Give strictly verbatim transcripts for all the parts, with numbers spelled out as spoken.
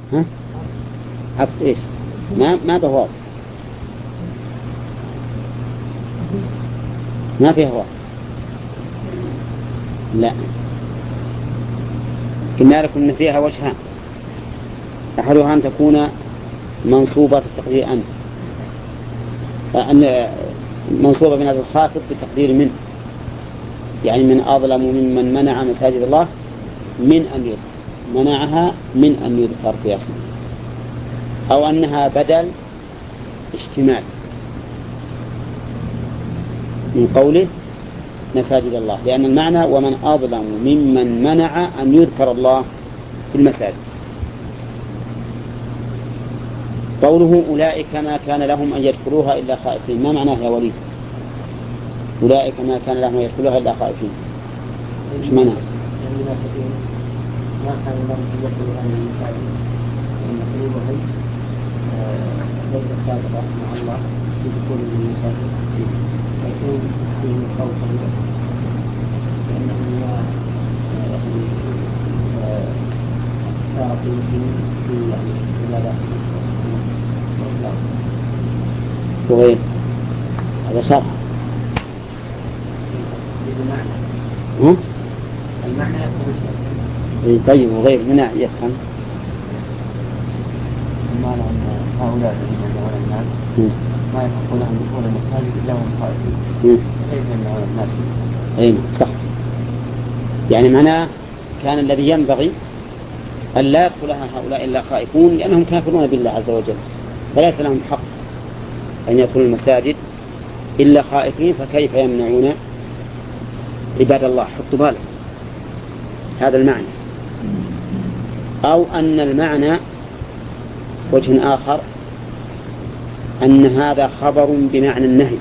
ها عطف إيش ما ما بهواو ما فيه هواو لا قلنا لكم إن فيها وجهان أحدها أن تكون منصوبة بتقدير أنت أن منصوبة بنازل الخافض بتقدير من يعني من أظلم ممن منع مساجد الله من أن يذكر منعها من أن يذكر في اسمه أو أنها بدل اشتمال من قوله مساجد الله لأن المعنى ومن أظلم ممن منع أن يذكر الله في المساجد. قوله أولئك ما كان لهم أن يدخلوها إلا خائفين ما معناه يا وليد؟ أولئك ما كان لهم أن يدخلوها إلا خائفين إيش معناه؟ ما كان لهم أن يدخلوها إلا المساجد لأن قلوبهم ليست صادقة مع الله في دخول المساجد يكون فيهم خوفا لأنهم صاروا في عبادات وغير هذا صح المعنى المعنى يكون طيب وغير منع يفهم المعنى أن هؤلاء الذين يدعون الناس ما يحقون لهم دخول المساجد إلا هم خائفين كيف يمنعون الناس؟ أي صح يعني معناه كان الذي ينبغي أن لا يدخلها هؤلاء إلا خائفون لأنهم كافرون بالله عز وجل فليس لهم حق أن يدخلوا المساجد إلا خائفين فكيف يمنعون عباد الله حطوا بالك هذا المعنى. أو أن المعنى وجه آخر أن هذا خبر بمعنى النهي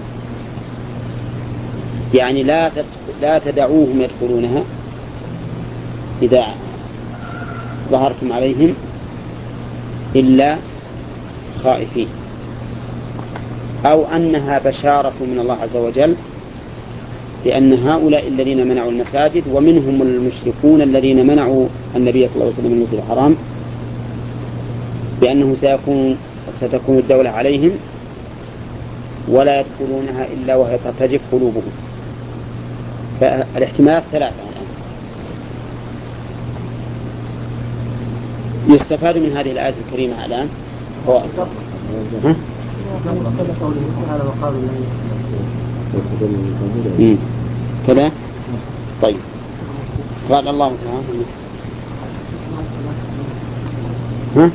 يعني لا لا تدعوهم يدخلونها إذا ظهرتم عليهم إلا خائفين أو أنها بشارة من الله عز وجل لأن هؤلاء الذين منعوا المساجد ومنهم المشركون الذين منعوا النبي صلى الله عليه وسلم من المسجد الحرام بأنه سيكون ستكون الدولة عليهم ولا يدخلونها إلا وهي ترتجف قلوبهم فالاحتمالات ثلاثة الآن. يستفاد من هذه الآية الكريمة الآن هو ها؟ كذا طيب قال الله تعالى ها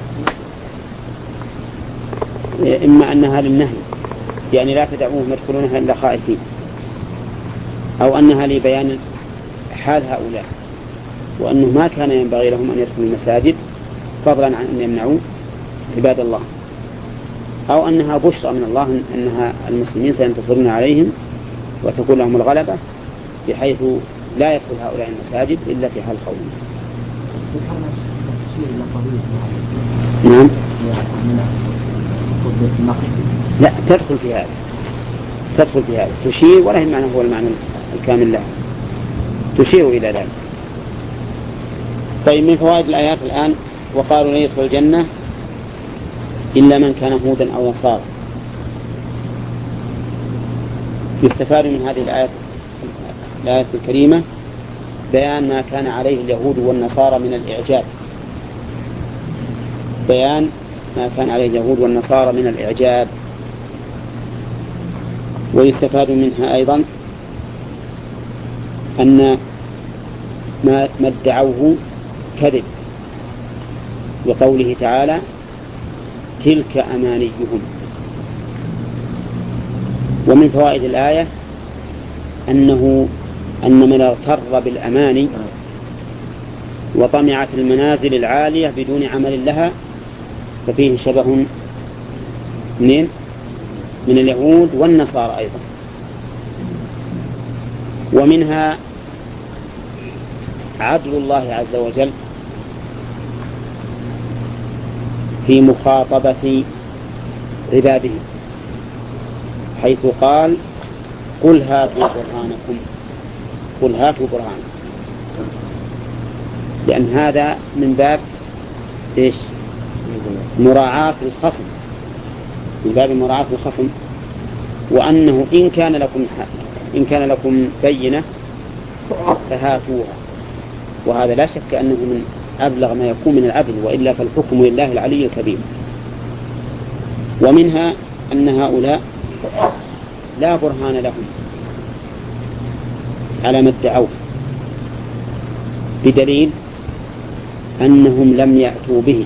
إما أنها للنهي يعني لا تدعوهم يدخلونها إلا خائفين أو أنها لبيان حال هؤلاء وأنه ما كان ينبغي لهم أن يدخلوا المساجد فضلا عن أن يمنعوا عباد الله أو أنها بشرى من الله أنها المسلمين سينتصرون عليهم وتكون لهم الغلبة بحيث لا يدخل هؤلاء المساجد إلا في حال خوف. نعم لا تدخل في هذا تدخل في هذا تشير ولا المعنى هو المعنى الكامل له تشير إلى ذلك. طيب من فوائد الآيات الآن وقالوا لا يدخل الجنة إلا من كان هودا أو نصارى. يستفاد من هذه الآيات الآية الكريمة بيان ما كان عليه اليهود والنصارى من الإعجاب بيان ما كان عليه اليهود والنصارى من الإعجاب. ويستفاد منها أيضا أن ما ادعوه كذب وقوله تعالى تلك أمانيهم. ومن فوائد الآية أنه أن من اغتر بالأماني وطمع في المنازل العالية بدون عمل لها ففيه شبه من من اليهود والنصارى أيضا. ومنها عدل الله عز وجل في مخاطبة عباده حيث قال قل هاتوا برهانكم قل هاتوا برهانكم لأن هذا من باب إيش مراعاة الخصم، من باب مراعاة الخصم، وأنه إن كان لكم إن كان لكم بينة فهاتوها، وهذا لا شك أنه من أبلغ ما يكون من العدل، وإلا فالحكم لله العلي الكبير. ومنها أن هؤلاء لا برهان لهم على ما ادعوه، بدليل أنهم لم يأتوا به.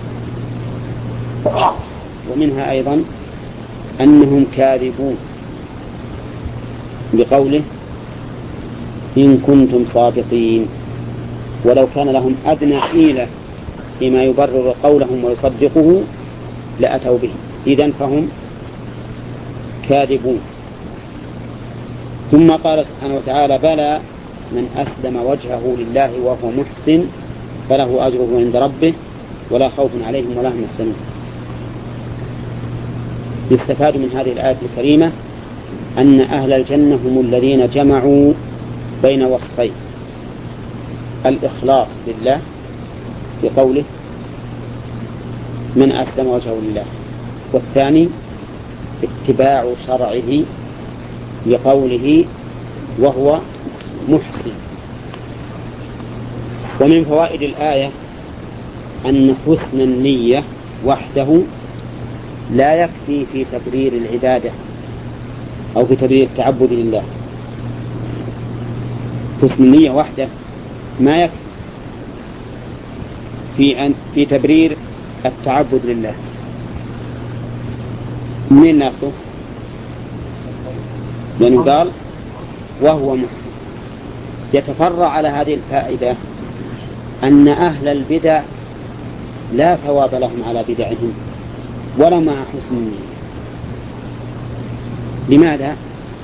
ومنها أيضا أنهم كاذبون بقوله إن كنتم صادقين، ولو كان لهم أدنى حيلة فيما يبرر قولهم ويصدقه لأتوا به، إذن فهم كاذبون. ثم قال سبحانه وتعالى بلى من أسلم وجهه لله وهو محسن فله أجره عند ربه ولا خوف عليهم ولا هم يحزنون. يستفاد من هذه الآية الكريمة أن أهل الجنة هم الذين جمعوا بين وصفين: الإخلاص لله بقوله من أسلم وجهه لله، والثاني اتباع شرعه بقوله وهو محسن. ومن فوائد الآية أن حسن النية وحده لا يكفي في تبرير العبادة أو في تبرير التعبد لله. حسن النية وحده ما يكفي في أن في تبرير التعبد لله. من ناخذه؟ لأنه قال وهو محسن. يتفرع على هذه الفائدة أن أهل البدع لا ثواب لهم على بدعهم ولا مع حسن النية. لماذا؟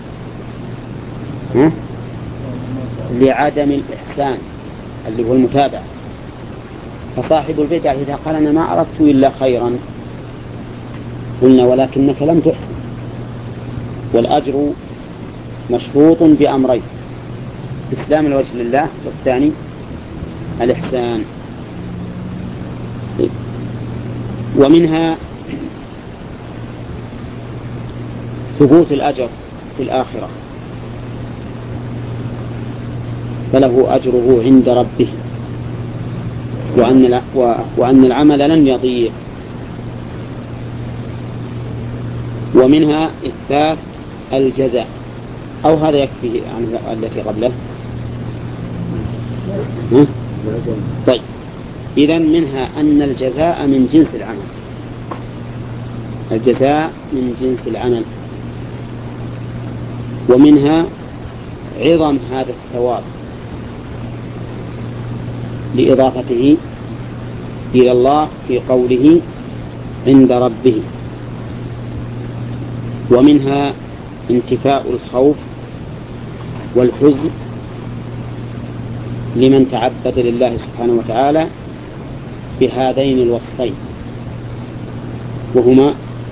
ها؟ لعدم الإحسان اللي هو المتابعة. فصاحب البدع إذا قال أنا ما أردت إلا خيرا قلنا ولكنك لم تحسن، والأجر مشروط بأمرين: إسلام الوجه لله، والثاني الإحسان. ومنها ثبوت الأجر في الآخرة، فله أجره عند ربه، وأن وأن العمل لن يضيع. ومنها إثبات الجزاء، أو هذا يكفي عن التي قبله. طيب، إذن منها أن الجزاء من جنس العمل، الجزاء من جنس العمل. ومنها عظم هذا الثواب لإضافته إلى الله في قوله عند ربه. ومنها انتفاء الخوف والحزن لمن تعبد لله سبحانه وتعالى بهذين الوصفين، وهما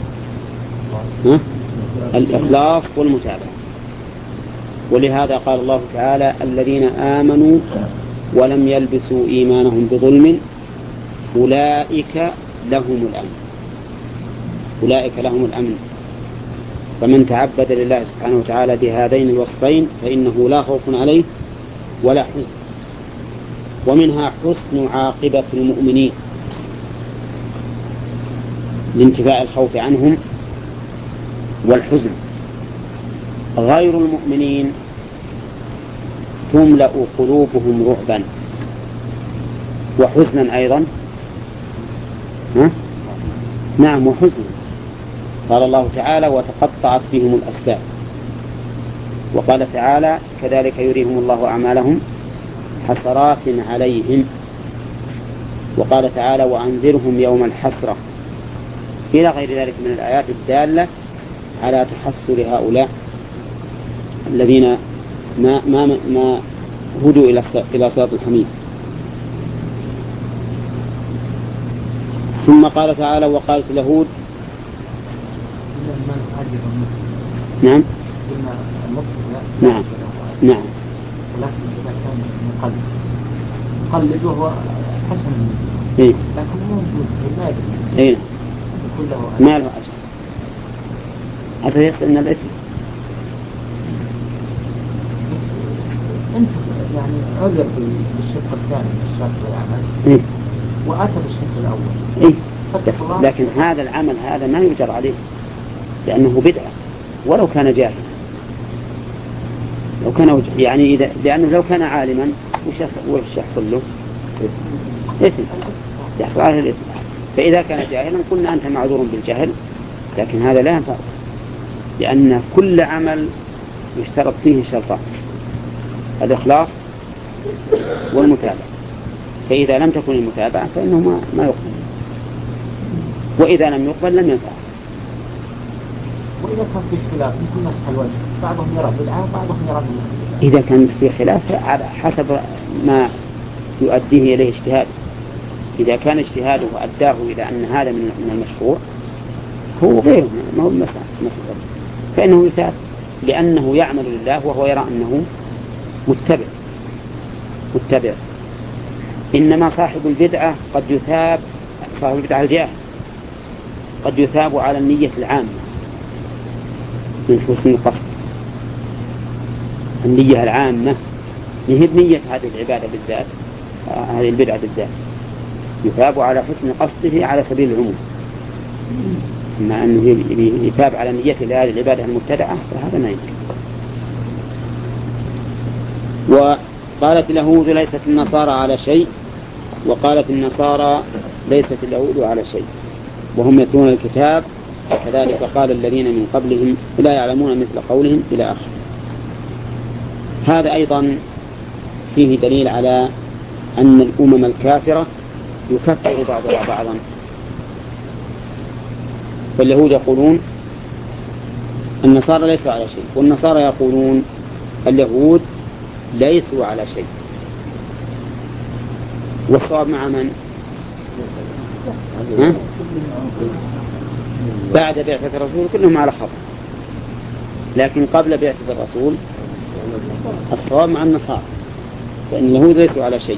الإخلاص والمتابعة. ولهذا قال الله تعالى الذين آمنوا ولم يلبسوا إيمانهم بظلم أولئك لهم الأمن، أولئك لهم الأمن. فمن تعبد لله سبحانه وتعالى بهذين الوصفين فإنه لا خوف عليه ولا حزن. ومنها حسن عاقبة المؤمنين لانتفاء الخوف عنهم والحزن. غير المؤمنين تملأ قلوبهم رعبا وحزنا أيضا. ها؟ نعم، وحزنا. قال الله تعالى وتقطعت بهم الأسباب. وقال تعالى كذلك يريهم الله أعمالهم حسرات عليهم. وقال تعالى وأنذرهم يوم الحسرة، إلى غير ذلك من الآيات الدالة على تحسر هؤلاء الذين ما ما ما هدوا إلى إلى صراط الحميد. ثم قال تعالى وقالت اليهود نعم نعم نعم ولكن إذا كان من قلب قلد وهو حسن إيه؟ لكن مو مسلم ما يدري. إيه؟ يكون له ما له أجر. هذا يصل من الإثم. أنت يعني عذر بالشق الثاني من الشرط والعمل. إيه؟ وأتى بالشق الأول. إيه؟ بس لكن هذا العمل هذا ما يجر عليه لأنه بدعة ولو كان جاهلا. لو كان يعني إذا لأنه لو كان عالما وش يحصل له؟ إثم. يحصل عليه الإثم. فإذا كان جاهلا قلنا أنت معذور بالجهل، لكن هذا لا ينفع لأن كل عمل يشترط فيه شرطان: الإخلاص والمتابعة. فإذا لم تكن المتابعة فإنه ما, ما يقبل، وإذا لم يقبل لم ينفع. وإذا كان في خلاف يكون مسح الوجه، بعضهم يرى بالعام بعضهم يرى بالعام. إذا كان في خلاف على حسب ما يؤديه إليه اجتهاد. إذا كان اجتهاده أداه إلى أن هذا من المشروع هو غيره ما هو المسح فإنه يثاب لأنه يعمل لله وهو يرى أنه متبع متبع. إنما صاحب البدعة قد يثاب، صاحب البدعة الجاهل قد يثاب على النية العامة من حسن القصد. النية العامة هي بنية هذه العبادة بالذات، هذه البدعة بالذات يثاب على حسن قصده على سبيل العموم. أما أنه يثاب على نية لهذه العبادة المبتدعة فهذا ما يمكن. وقالت اليهود ليست النصارى على شيء، وقالت النصارى ليست اليهود على شيء وهم يتلون الكتاب كذلك قال الذين من قبلهم لا يعلمون مثل قولهم إلى آخر. هذا أيضا فيه دليل على أن الأمم الكافرة يكفر بعضها بعضا. فاليهود يقولون النصارى ليسوا على شيء، والنصارى يقولون اليهود ليسوا على شيء. والصواب مع من؟ ها؟ بعد بعثة الرسول كلهم على خطأ، لكن قبل بعثة الرسول الصواب مع النصارى، فإن اليهود ليسوا على شيء.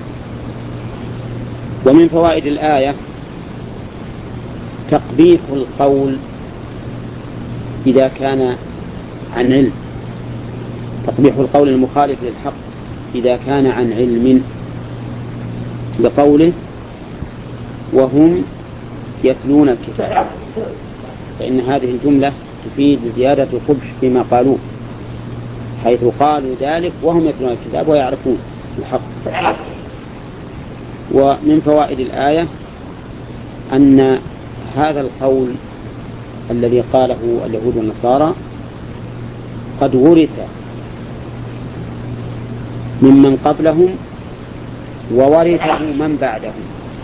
ومن فوائد الآية تقبيح القول إذا كان عن علم، تقبيح القول المخالف للحق إذا كان عن علم، بقوله وهم يتلون الكتاب، فإن هذه الجملة تفيد زيادة القبح فيما قالوه، حيث قالوا ذلك وهم يتلون الكتاب ويعرفون الحق. ومن فوائد الآية أن هذا القول الذي قاله اليهود والنصارى قد ورث ممن قبلهم وورثه من بعدهم.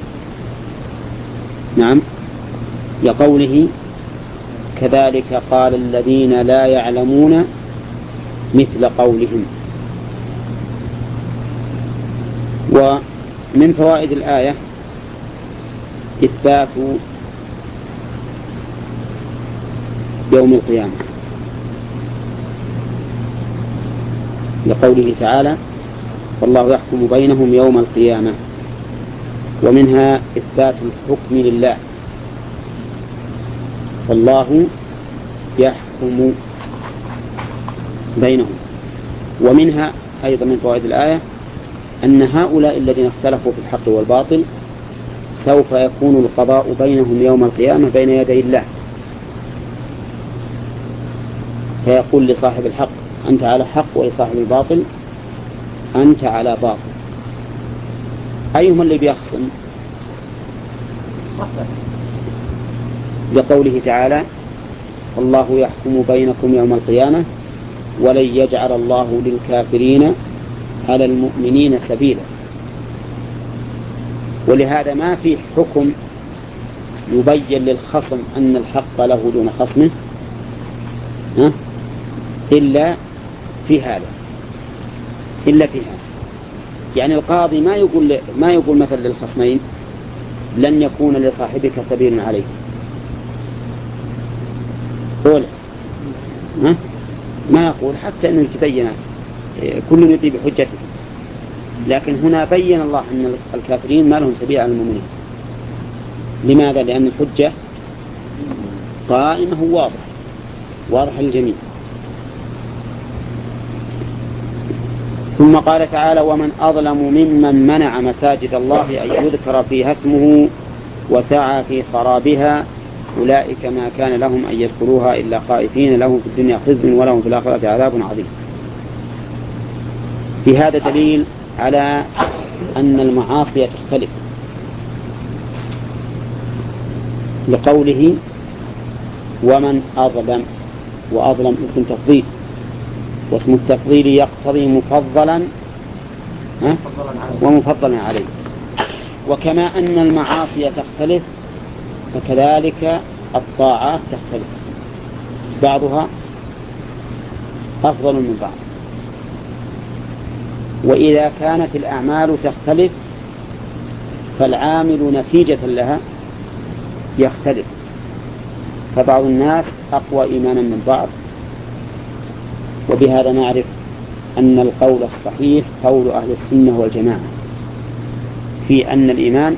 نعم، لقوله كذلك قال الذين لا يعلمون مثل قولهم. ومن فوائد الآية إثبات يوم القيامة، لقوله تعالى والله يحكم بينهم يوم القيامة. ومنها إثبات الحكم لله، والله يحكم بينهم. ومنها أيضا من فوائد الآية أن هؤلاء الذين اختلفوا في الحق والباطل سوف يكون القضاء بينهم يوم القيامة بين يدي الله، فيقول لصاحب الحق أنت على حق، ولصاحب الباطل أنت على باطل. أيهم اللي بيخصم؟ لقوله تعالى الله يحكم بينكم يوم القيامة ولن يجعل الله للكافرين على المؤمنين سبيلا. ولهذا ما في حكم يبين للخصم أن الحق له دون خصمه ها؟ إلا في هذا إلا في هذا يعني القاضي ما يقول ما يقول مثلا للخصمين لن يكون لصاحبك سبيل عليك، قول ها؟ ما يقول حتى أنه يتبين كل يطيب حجته، لكن هنا بين الله أن الكافرين ما لهم سبيل على المؤمنين. لماذا؟ لأن الحجة قائمة واضح واضح للجميع. ثم قال تعالى: ومن أظلم ممن منع مساجد الله أن يذكر فيها اسمه وسعى في خرابها أولئك ما كان لهم أن يدخلوها إلا خائفين لهم في الدنيا خزي ولهم في الآخرة عذاب عظيم. في هذا دليل على أن المعاصي تختلف، لقوله: ومن أظلم، وأظلم اسم تفضيل، واسم التفضيل يقتضي مفضلا ومفضلا عليه. وكما أن المعاصي تختلف فكذلك الطاعات تختلف، بعضها أفضل من بعض. وإذا كانت الأعمال تختلف فالعامل نتيجة لها يختلف، فبعض الناس أقوى إيمانا من بعض. وبهذا نعرف أن القول الصحيح قول أهل السنة والجماعة في أن الإيمان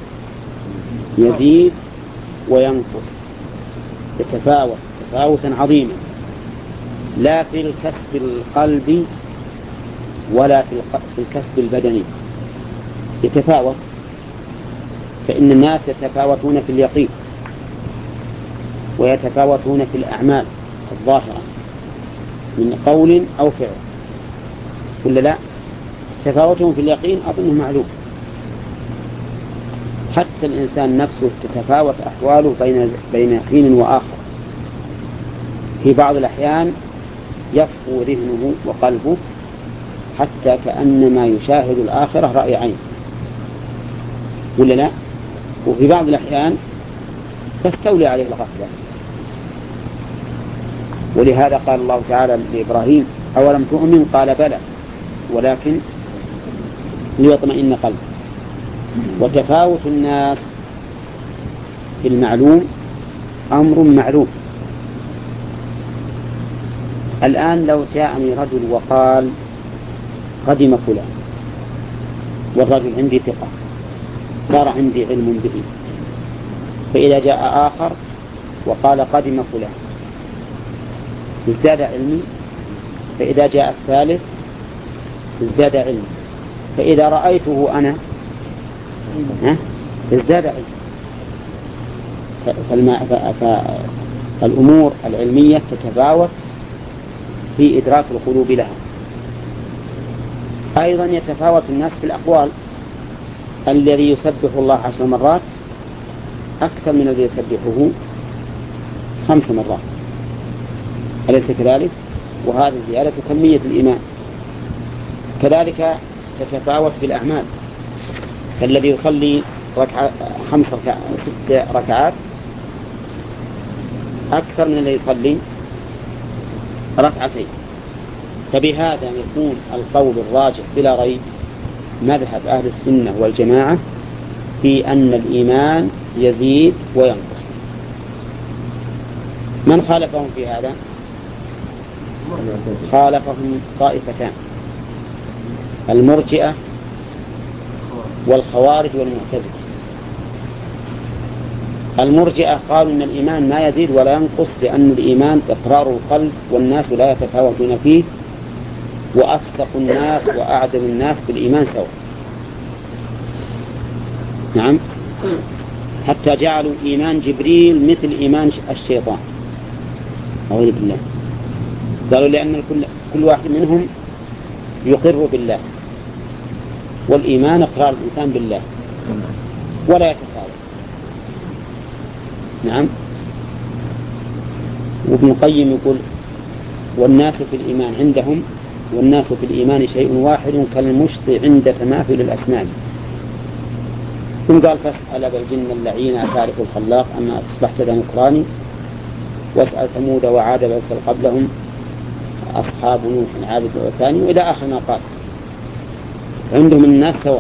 يزيد وينقص، يتفاوت تفاوتا عظيما، لا في الكسب القلبي ولا في الكسب البدني، يتفاوت. فإن الناس يتفاوتون في اليقين ويتفاوتون في الأعمال الظاهرة من قول أو فعل، ولا لا؟ تفاوتهم في اليقين أظنه معلوم. حتى الإنسان نفسه تتفاوت أحواله بين بين حين وآخر. في بعض الأحيان يصفو ذهنه وقلبه حتى كأنما يشاهد الآخرة رأي عين، ولا لا؟ وفي بعض الأحيان تستولي عليه الغفلة. ولهذا قال الله تعالى لإبراهيم: أولم تؤمن؟ قال بلى ولكن ليطمئن قلبه. وتفاوت الناس في المعلوم أمر معلوم. الآن لو جاءني رجل وقال: قدم فلان، والرجل عندي ثقة صار عندي علم به، فإذا جاء آخر وقال: قدم فلان، ازداد علمي. فإذا جاء الثالث ازداد علمي. فإذا رأيته أنا ازداد علمي. فالأمور العلمية تتفاوت في إدراك القلوب لها. أيضا يتفاوت الناس في الأقوال. الذي يسبح الله عشر مرات أكثر من الذي يسبحه خمس مرات، أليس كذلك؟ وهذه زيادة كمية الإيمان. كذلك تتفاوت في الأعمال. فالذي يصلي ركعة خمس ركعات ست ركعات أكثر من الذي يصلي ركعتين. فبهذا يكون القول الراجح بلا ريب مذهب أهل السنة والجماعة في أن الإيمان يزيد وينقص. من خالفهم في هذا؟ خالفهم طائفتان: المرجئة والخوارج والمعتزلة. المرجئة قالوا إن الإيمان ما يزيد ولا ينقص، لأن الإيمان إقرار القلب والناس لا يتفاوتون فيه، وأفسق الناس وأعدل الناس بالإيمان سواء. نعم، حتى جعلوا إيمان جبريل مثل إيمان الشيطان، أعوذ بالله. قالوا لأن كل, كل واحد منهم يقر بالله، والإيمان إقرار الإنسان بالله ولا يتفاوت. نعم. وابن القيم يقول: والناس في الإيمان عندهم والناس في الإيمان شيء واحد كالمشط عند تماثل الأسنان. ثم قال: فاسأل أبا الجن اللعين أتعرف الخلاق أما أصبحت ذا نكراني، واسأل ثمود وعاد واسأل قبلهم أصحاب نوح عابد وثاني، وإلى آخر ما قال. عندهم الناس سواء.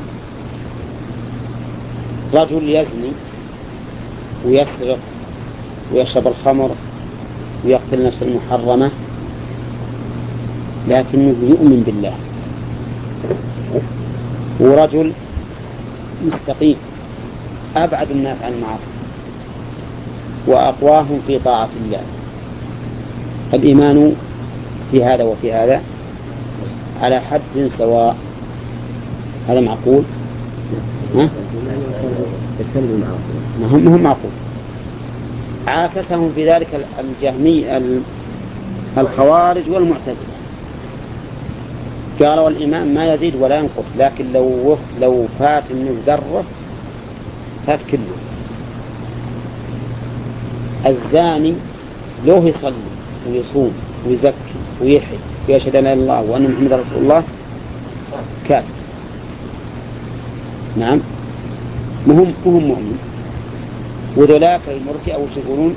رجل يزني ويسرق ويشرب الخمر ويقتل نفس المحرمة لكنه يؤمن بالله، ورجل مستقيم أبعد الناس عن المعاصي وأقواهم في طاعة الله. الإيمان في هذا وفي هذا على حد سواء. هذا معقول؟ ها؟ هم هم معقول. عاكسهم في ذلك الجهمي الخوارج والمعتزلة، قالوا الإيمان ما يزيد ولا ينقص، لكن لو لو فات منه ذرة فات كله. الزاني لو يصلي ويصوم ويزكي ويحج ويشهد أن لا إله إلا الله وأن محمد رسول الله كافر. نعم، مهم مهم مؤمن. وذولاك المرجئة وش يقولون؟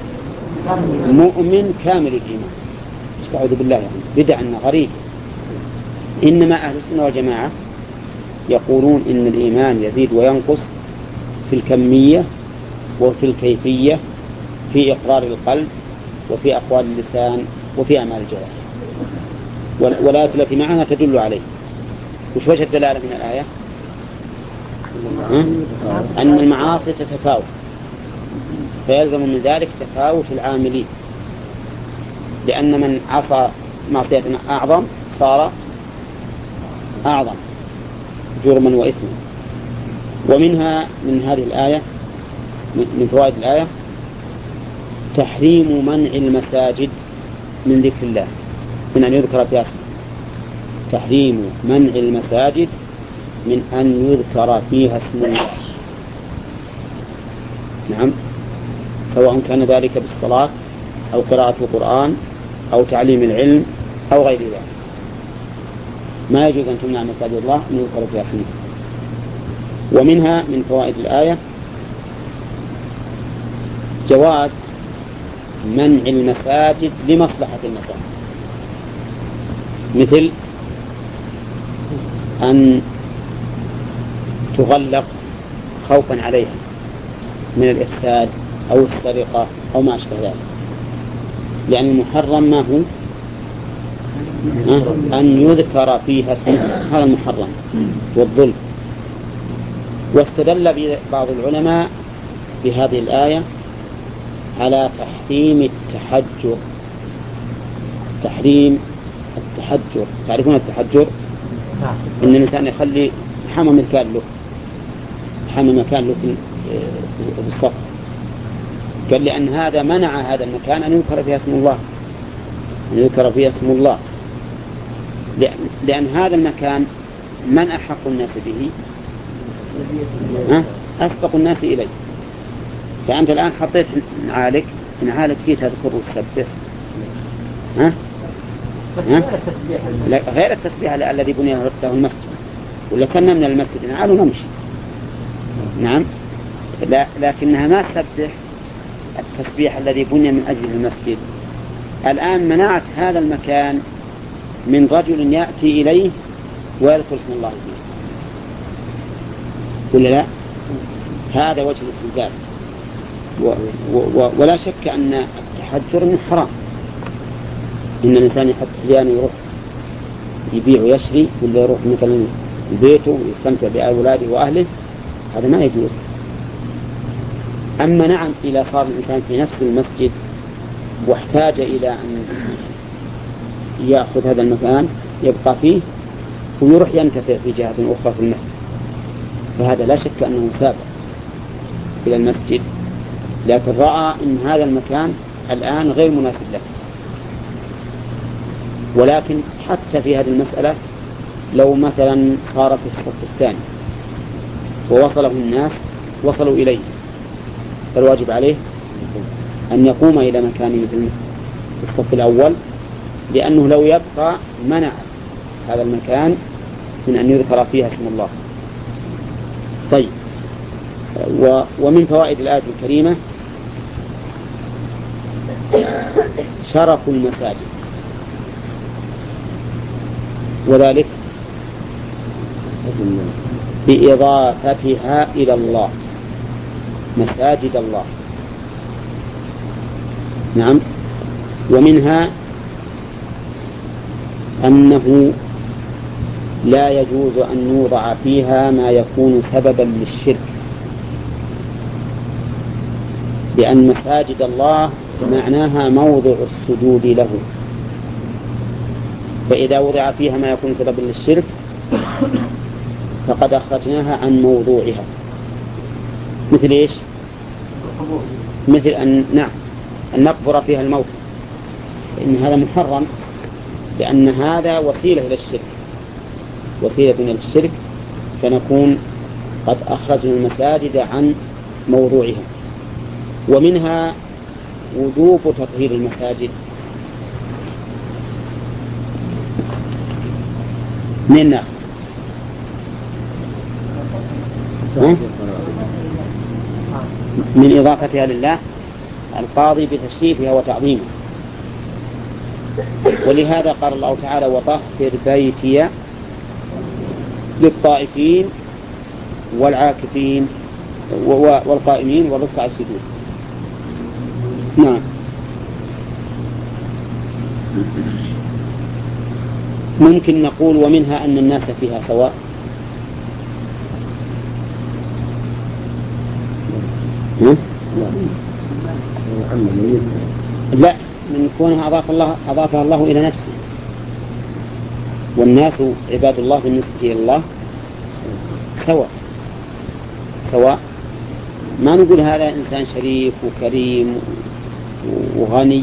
مؤمن كامل الإيمان. استعوذ بالله، يعني بدع غريب. إنما أهل السنة والجماعة يقولون إن الإيمان يزيد وينقص في الكمية وفي الكيفية، في إقرار القلب وفي أقوال اللسان وفي أعمال الجوارح. والآيات التي معنا تدل عليه. وش وجه الدلالة من الآية؟ أن المعاصي تتفاوت، فيلزم من ذلك تفاوت العاملين، لأن من عصى معصية أعظم صار أعظم جرما وإثما. ومنها من هذه الآية من فوائد الآية تحريم منع المساجد من ذكر الله، من أن يذكر فيها اسمه. تحريم منع المساجد من أن يذكر فيها اسم الله. نعم، سواء كان ذلك بالصلاة أو قراءة القرآن أو تعليم العلم أو غير ذلك. ما يجوز أن تمنع مساجد الله أن يذكر فيها اسمه. ومنها من فوائد الآية جواز منع المساجد لمصلحة المساجد، مثل أن تغلق خوفا عليها من الإفساد أو السرقة أو ما أشبه ذلك، لأن المحرم ما هو أن يذكر فيها اسمه، هذا المحرم والظلم. واستدل بعض العلماء بهذه الآية على تحريم التحجر. تحريم التحجر، تعرفون التحجر؟ إن الإنسان يخلي حمى مكان له حمى مكان له في الصف. قال لأن هذا منع هذا المكان أن يذكر فيها اسم الله، أن يذكر فيها اسم الله، لأن هذا المكان من أحق الناس به؟ أسبق الناس إليه. فأنت الآن حطيت نعالك نعالك فيه تذكر وتسبح، ها؟ ها؟ غير التسبيح الذي بني له المسجد، ولا كنا من المسجد نعال ونمشي. نعم، لا لكنها ما تسبح التسبيح الذي بني من أجل المسجد. الآن منعت هذا المكان من رجل يأتي إليه ويذكر اسم الله فيه، ولا لا؟ هذا وجه الاستنزاف. و و ولا شك أن التحجر من حرام. إن الإنسان يحط حليانه يروح يبيع ويشري، ولا يروح مثلا بيته ويستمتع بأولاده وأهله، هذا ما يجوز. أما نعم إذا صار الإنسان في نفس المسجد واحتاج إلى أن يأخذ هذا المكان يبقى فيه ويروح ينتفع في جهة أخرى في المسجد، فهذا لا شك أنه سابق إلى المسجد، لكن رأى أن هذا المكان الآن غير مناسب له. ولكن حتى في هذه المسألة لو مثلا صار في الصف الثاني ووصله الناس وصلوا إليه، فالواجب عليه أن يقوم إلى مكانه مثل الصف الأول، لأنه لو يبقى منع هذا المكان من أن يذكر فيها اسم الله. طيب، ومن فوائد الآية الكريمة شرف المساجد، وذلك بإضافتها إلى الله، مساجد الله. نعم، ومنها أنه لا يجوز أن يوضع فيها ما يكون سببا للشرك، لأن مساجد الله معناها موضع السجود له، فإذا وضع فيها ما يكون سببا للشرك فقد أخرجناها عن موضوعها. مثل إيش؟ مثل أن نعم أن نقبر فيها الموت، فإن هذا محرم، لأن هذا وسيلة إلى الشرك، وسيلة إلى الشرك، فنكون قد أخرجنا المساجد عن موضوعها. ومنها وجوب تطهير المساجد من النار. من إضافتها لله القاضي بتشريفها وتعظيمها. ولهذا قال الله تعالى: وطهر بيتي للطائفين والعاكفين والقائمين والركع السجود. نعم. ممكن نقول ومنها أن الناس فيها سواء. لا، من كونها أضاف الله أضافها الله إلى نفسه، والناس عباد الله بالنسبة إلى الله سواء سواء. ما نقول هذا إنسان شريف وكريم وغني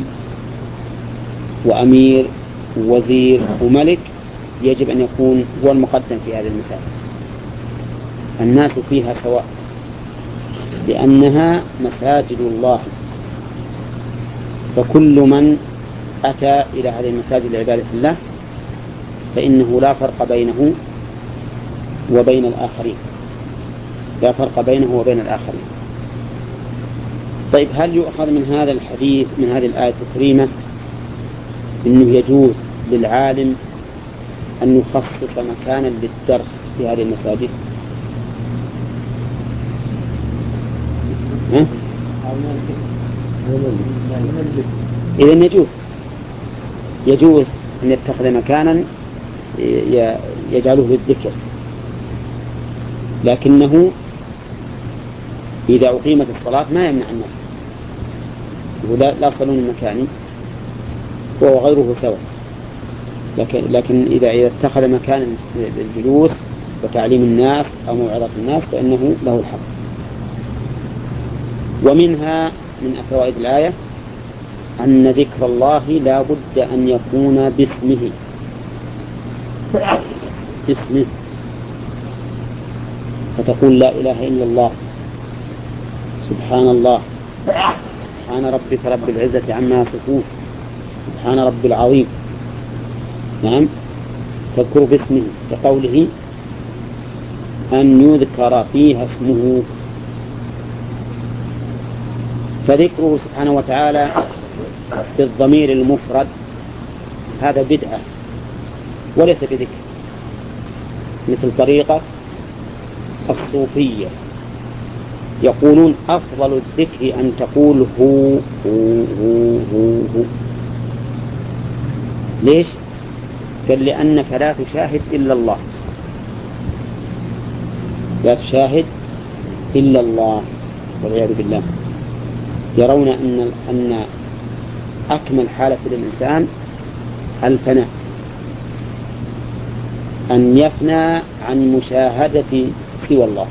وأمير ووزير وملك يجب أن يكون هو المقدم في هذه المسائل. الناس فيها سواء، لأنها مساجد الله، فكل من أتى إلى هذه المساجد لعبادة الله فإنه لا فرق بينه وبين الآخرين، لا فرق بينه وبين الآخرين. طيب، هل يؤخذ من هذا الحديث، من هذه الآية الكريمة، أنه يجوز للعالم أن يخصص مكانا للدرس في هذه المساجد؟ ها؟ إذن يجوز يجوز أن يتخذ مكانا يجعله للذكر، لكنه إذا أقيمت الصلاة ما يمنع الناس، لا لا صلون مكاني وهو غيره سواء. لكن, لكن إذا إذا اتخذ مكانا للجلوس وتعليم الناس أو موعظة الناس فإنه له الحق. ومنها من فوائد الآية أن ذكر الله لا بد أن يكون باسمه باسمه فتقول: لا إله إلا الله، سبحان الله، سبحان ربك رب العزة عما يصفون، سبحان رب العظيم. نعم، تذكر باسمه، كقوله: أن يذكر فيها اسمه. فذكره سبحانه وتعالى بالضمير المفرد هذا بدعة وليس بذكر، مثل طريقة الصوفية يقولون: أفضل الذكر أن تقول هو هو هو هو, هو. ليش؟ قال: لأنك لا تشاهد إلا الله، لا تشاهد إلا الله والعياذ بالله. يرون أن أن أكمل حالة للإنسان الفناء، أن يفنى عن مشاهدة سوى الله،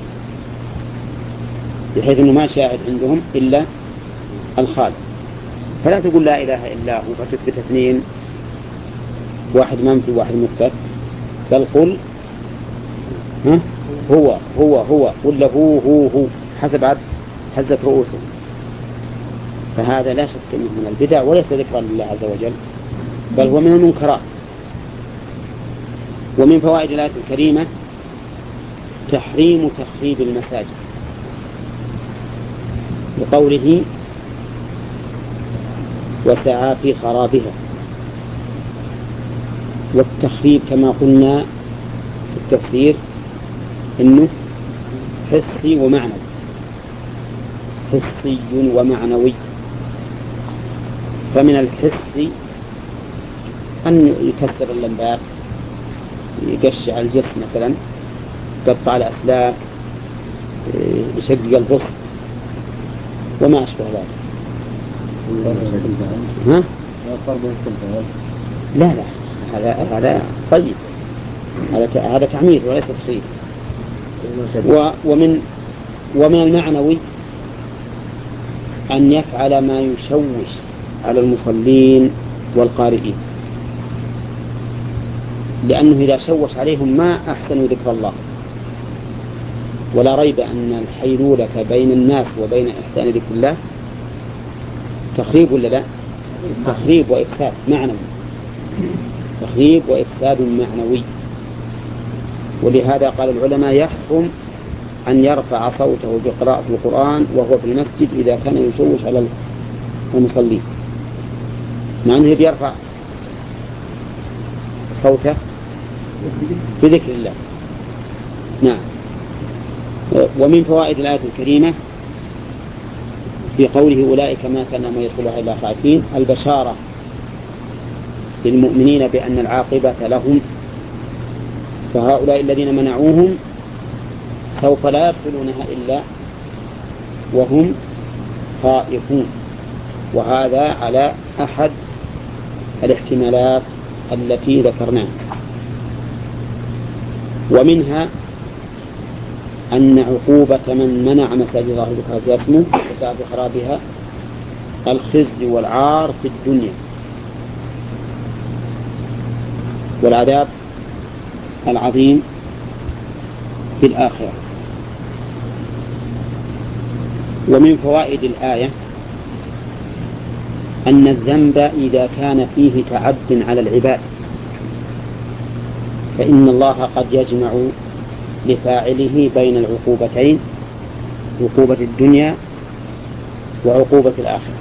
بحيث أنه ما شاهد عندهم إلا الخالق. فلا تقول لا إله إلا هو فتثبت اثنين، واحد منفي واحد مثبت، بل قل ها هو هو هو ولا هو هو هو حسب عد حزة رؤوسهم. فهذا لا شك أنه من البدع وليس ذكرا لله عز وجل، بل هو من المنكرات. ومن فوائد الآية الكريمة تحريم تخريب المساجد، بقوله: وسعى في خرابها. والتخريب كما قلنا في التفسير إنه حسي ومعنوي، حسي ومعنوي. فمن الحس أن يكسر اللمبات، يقشع الجسم مثلا، يقطع الأسلاك، يشقق البسط وما أشبه ذلك. ها؟ لا لا هذا هذا طيب، هذا هذا تعمير وليس تخريب. ومن ومن المعنوي أن يفعل ما يشوش على المصلين والقارئين، لأنه إذا شوش عليهم ما أحسنوا ذكر الله. ولا ريب أن الحيلولة بين الناس وبين إحسان ذكر الله تخريب ولا لا؟ تخريب وإفساد معنوي، تخريب وإفساد معنوي. ولهذا قال العلماء يحكم أن يرفع صوته بقراءة القرآن وهو في المسجد إذا كان يشوش على المصلين، مع أنه بيرفع صوته بذكر الله. نعم. ومن فوائد الآية الكريمة في قوله أولئك ما كان ما يدخلها إلا خائفين البشارة للمؤمنين بأن العاقبة لهم، فهؤلاء الذين منعوهم سوف لا يدخلونها إلا وهم خائفون، وهذا على أحد الاحتمالات التي ذكرناها. ومنها أن عقوبة من منع مساجد الله ذكر فيها اسمه وسعى في خرابها الخزي والعار في الدنيا والعذاب العظيم في الآخرة. ومن فوائد الآية أن الذنب إذا كان فيه تعد على العباد فإن الله قد يجمع لفاعله بين العقوبتين، عقوبة الدنيا وعقوبة الآخرة.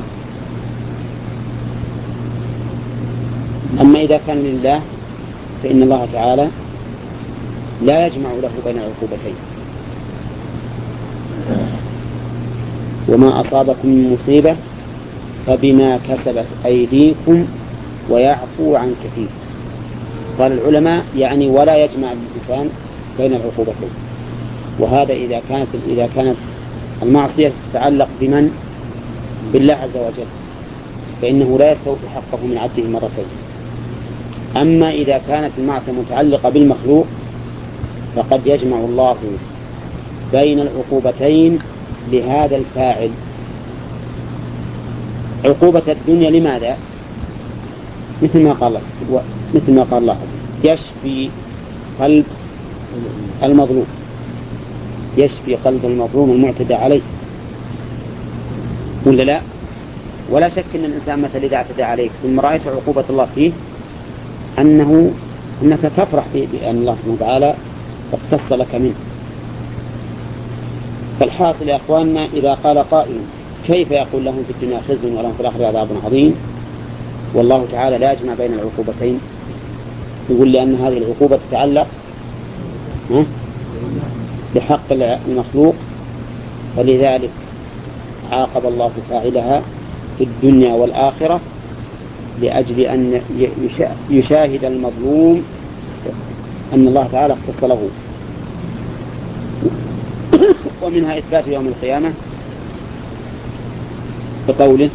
أما إذا كان لله فإن الله تعالى لا يجمع له بين العقوبتين، وما أصابكم من مصيبة فبما كسبت أيديكم ويعفو عن كثير. قال العلماء يعني ولا يجمع الإنسان بين العقوبتين، وهذا إذا كانت إذا كانت المعصية تتعلق بمن؟ بالله عز وجل، فإنه لا يستوفي حقه من عبده مرتين. أما إذا كانت المعصية متعلقة بالمخلوق فقد يجمع الله بين العقوبتين لهذا الفاعل. عقوبة الدنيا لماذا؟ مثل ما قال مثل ما قال الله يشفي قلب المظلوم، يشفي قلب المظلوم المعتدى عليه، ولا لا؟ ولا شك أن الإنسان مثل إذا اعتدى عليك ثم رأيت عقوبة الله فيه أنه أنك تفرح بأن الله سبحانه وتعالى اقتص لك منه. فالحاصل يا أخواننا إذا قال قائل كيف يقول لهم في الدنيا خزي ولهم في الآخرة عذاب عظيم والله تعالى لا يجمع بين العقوبتين؟ يقول لأن هذه العقوبة تتعلق بحق المخلوق، فلذلك عاقب الله فاعلها في الدنيا والآخرة لأجل أن يشاهد المظلوم أن الله تعالى اختص له. ومنها إثبات يوم القيامة بقوله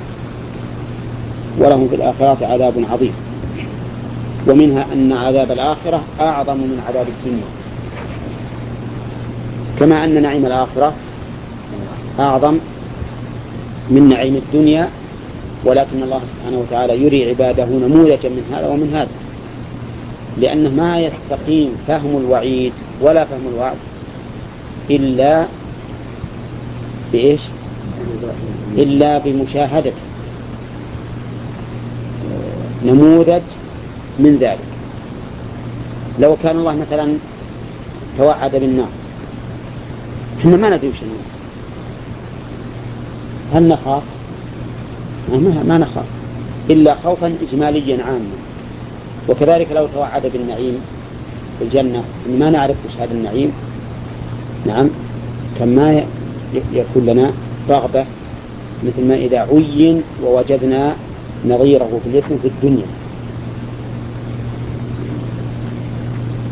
ولهم في الآخرة عذاب عظيم. ومنها أن عذاب الآخرة أعظم من عذاب الدنيا، كما أن نعيم الآخرة أعظم من نعيم الدنيا، ولكن الله سبحانه وتعالى يري عباده نموذجا من هذا ومن هذا، لأنه ما يستقيم فهم الوعيد ولا فهم الوعد إلا بإيش؟ إلا بمشاهدة نموذج من ذلك. لو كان الله مثلا توعد بالنار احنا ما ندري وش النار، هل نخاف؟ ما نخاف إلا خوفا إجماليا عاما. وكذلك لو توعد بالنعيم في الجنة ما نعرف وش هذا النعيم، نعم كما يكون لنا رغبة مثل ما إذا عين ووجدنا نظيره في الاسم في الدنيا.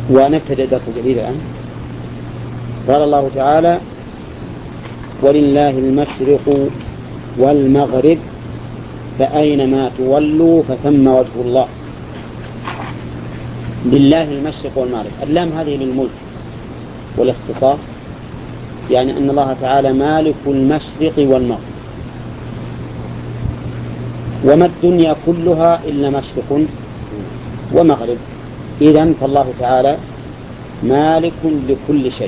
ونبتدئ درس جديد الآن. قال الله تعالى: ولله المشرق والمغرب فأينما تولوا فثم وجه الله. لله المشرق والمغرب، اللام هذه للملك والاختصاص، يعني أن الله تعالى مالك المشرق والمغرب، وما الدنيا كلها إلا مشرق ومغرب. إذن فالله تعالى مالك لكل شيء.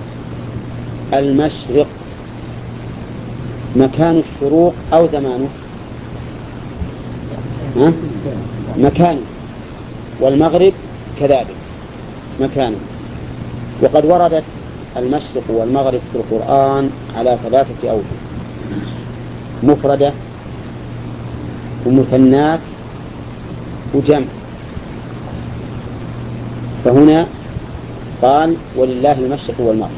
المشرق مكان الشروق أو زمانه؟ ها؟ مكانه. والمغرب كذلك مكانه. وقد وردت المشرق والمغرب في القرآن على ثلاثة أوجه: مفردة ومثنات وجمع. فهنا قال: ولله المشرق والمغرب.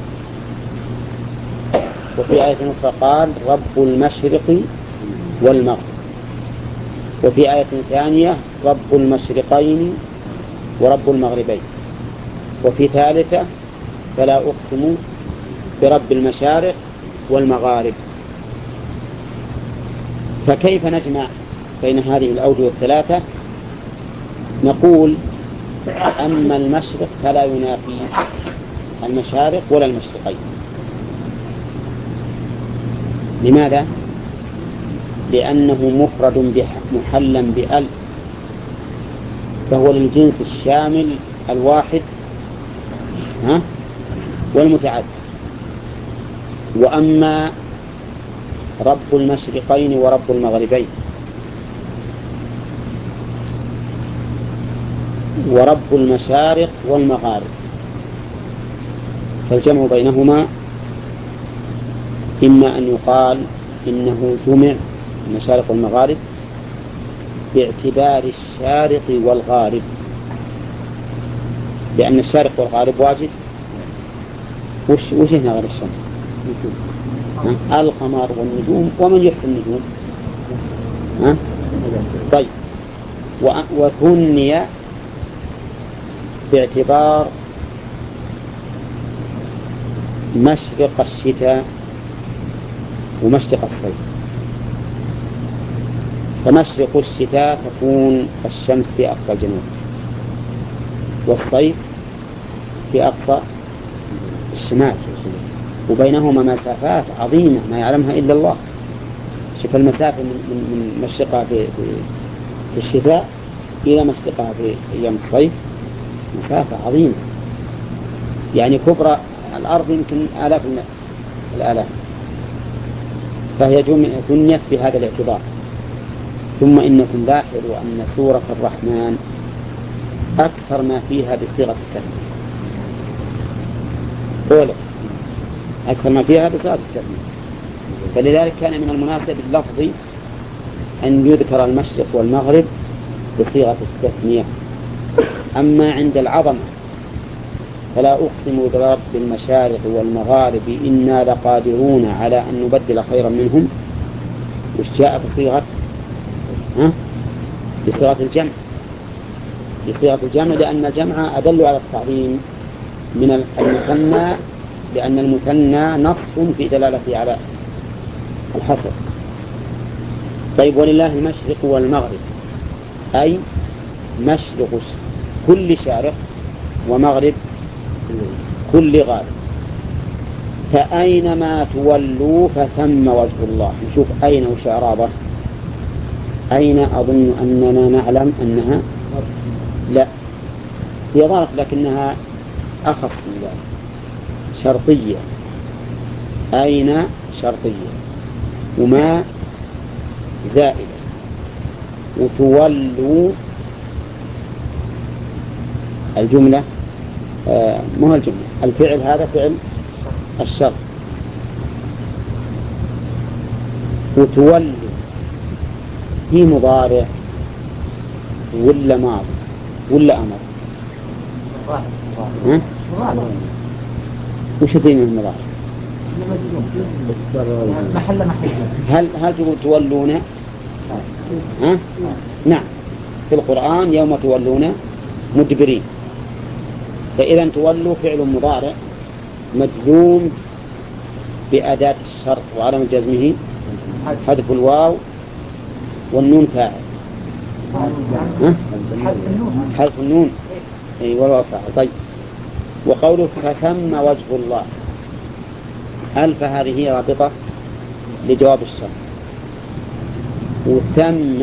وفي آية أخرى قال: رب المشرق والمغرب. وفي آية ثانية: رب المشرقين ورب المغربين. وفي ثالثة: فلا أقسم برب المشارق والمغارب. فكيف نجمع بين هذه الأوجه الثلاثة؟ نقول: أما المشرق فلا ينافي المشارق ولا المشرقين. لماذا؟ لأنه مفرد محلا بأل، فهو للجنس الشامل الواحد ها والمتعدد. وأما رب المشرقين ورب المغربين ورب المشارق والمغارب، فالجمع بينهما إما أن يقال إنه جمع المشارق والمغارب باعتبار الشارق والغارب، لأن الشارق والغارب واجد. وش, وش هنا غير الشمس؟ ها؟ القمر والنجوم ومن يحسن النجوم. ها؟ طيب، وثني باعتبار مشرق الشتاء ومشرق الصيف. فمشرق الشتاء تكون الشمس في أقصى الجنوب، والصيف في أقصى الشمال، وبينهما مسافات عظيمة ما يعلمها إلا الله. شوف المسافة من مشرقها في في الشتاء إلى مشرقها في أيام الصيف، مسافة عظيمة، يعني كبرى الأرض يمكن آلاف الآلاف. فهي ثنيت بهذا الاعتبار. ثم إنكم لاحظوا أن سورة الرحمن أكثر ما فيها بصيغة التثنية، أولا أكثر ما فيها بصيغة التثنية، فلذلك كان من المناسب اللفظي أن يذكر المشرق والمغرب بصيغة التثنية. أما عند العظمة فلا أقسم برب المشارق والمغارب إنا لقادرون على أن نبدل خيرا منهم، وش جاء بصيغة ها؟ بصيغة الجمع، بصيغة الجمع، لأن الجمع أدل على التعظيم من المثنى، لأن المثنى نص في دلالته على الحصر. طيب، ولله المشرق والمغرب، أي مشرق كل شارق ومغرب كل غارب. فأينما تولوا فثم وجه الله. نشوف أين وش إعرابه. أين أظن أننا نعلم أنها لا هي ظرف، لكنها أخف من ذلك، شرطية. أين شرطية، وما زائدة، وتولوا الجملة آه مو الجملة، الفعل هذا فعل الشرط. وتولوا في مضارع ولا ماضي ولا أمر؟ ها؟ وش دين المضارع؟ محل محل. هل هل تولون؟ ها؟ نعم، في القرآن يوم تولون مدبرين. فإذا تولوا فعل مضارع مجزوم بأداة الشرط وعلامة جزمه حذف الواو والنون فاعل. حذف النون أي والواو فاعل. طيب وقوله فثم وجه الله، ألف هذه هي رابطة لجواب الشرط، وثم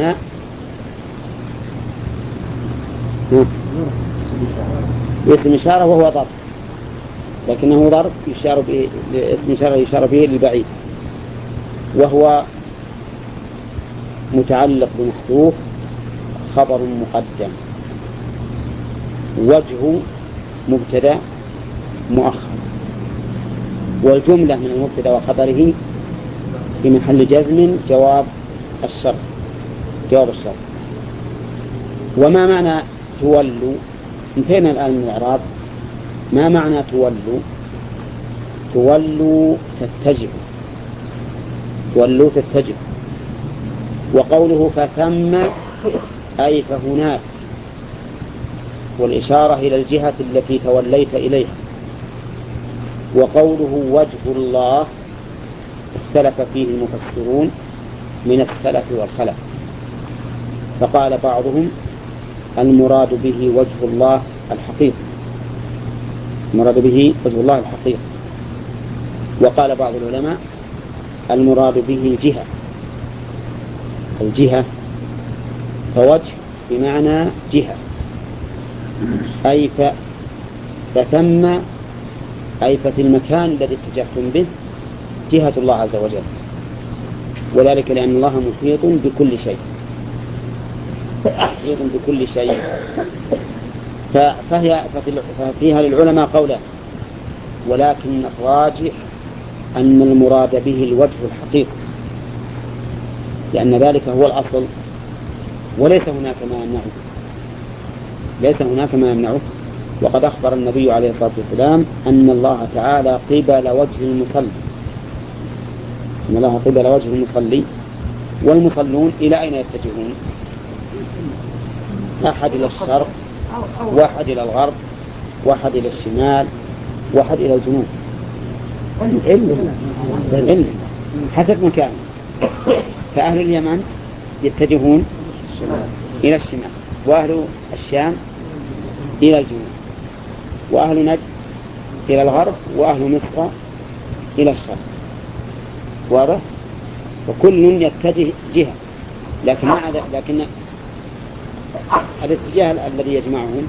اسم إشارة وهو ضرب، لكنه ضرب يشار به، اسم إشارة يشار به للبعيد، وهو متعلق بمحذوف خبر مقدم، وجه مبتدا مؤخر، والجملة من المبتدا وخبره في محل جزم جواب الشرط جواب الشرط. وما معنى تولوا؟ انتهينا الآن من الإعراب. ما معنى تولوا؟ تولوا تتجهوا، تولوا تتجهوا. وقوله فثم أي فهناك، والإشارة إلى الجهة التي توليت إليها. وقوله وجه الله اختلف فيه المفسرون من السلف والخلف، فقال بعضهم المراد به وجه الله الحقيقي، المراد به وجه الله الحقيقي. وقال بعض العلماء المراد به الجهة، الجهة فوجه بمعنى جهة، أي فثم أي ففي المكان الذي اتجهتم به جهة الله عز وجل، وذلك لأن الله محيط بكل شيء، محيط بكل شيء. فهي ففيها للعلماء قولا، ولكن الراجح أن المراد به الوجه الحقيقي، لأن ذلك هو الأصل، وليس هناك ما يمنعه، ليس هناك ما يمنعه. وقد أخبر النبي عليه الصلاة والسلام أن الله تعالى قبل وجه المصلي، أن الله قبل وجه المصلي، والمصلون إلى أين يتجهون؟ أحد إلى الشرق، واحد إلى الغرب، واحد إلى الشمال، واحد إلى الجنوب، إلا حسب مكان. فأهل اليمن يتجهون إلى الشمال، وأهل الشام إلى الجنوب، وأهل نجد إلى الغرب، وأهل مصر إلى الشرق. واضح؟ وكل يتجه جهة، لكن مع لكن الاتجاه الذي يجمعهم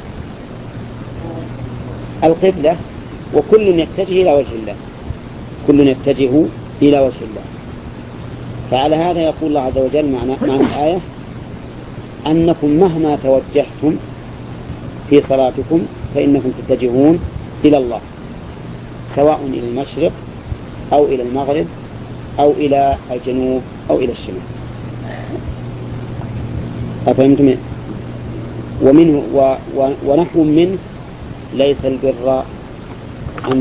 القبلة، وكل يتجه إلى وجه الله، كل يتجه إلى وجه الله. فعلى هذا يقول الله عز وجل معنى, معنى الآية أنكم مهما توجهتم في صلاتكم فإنكم تتجهون إلى الله، سواء إلى المشرق أو إلى المغرب أو إلى الجنوب أو إلى الشمال. أفهمتم؟ ومنه و و ونحو منه ليس البر أن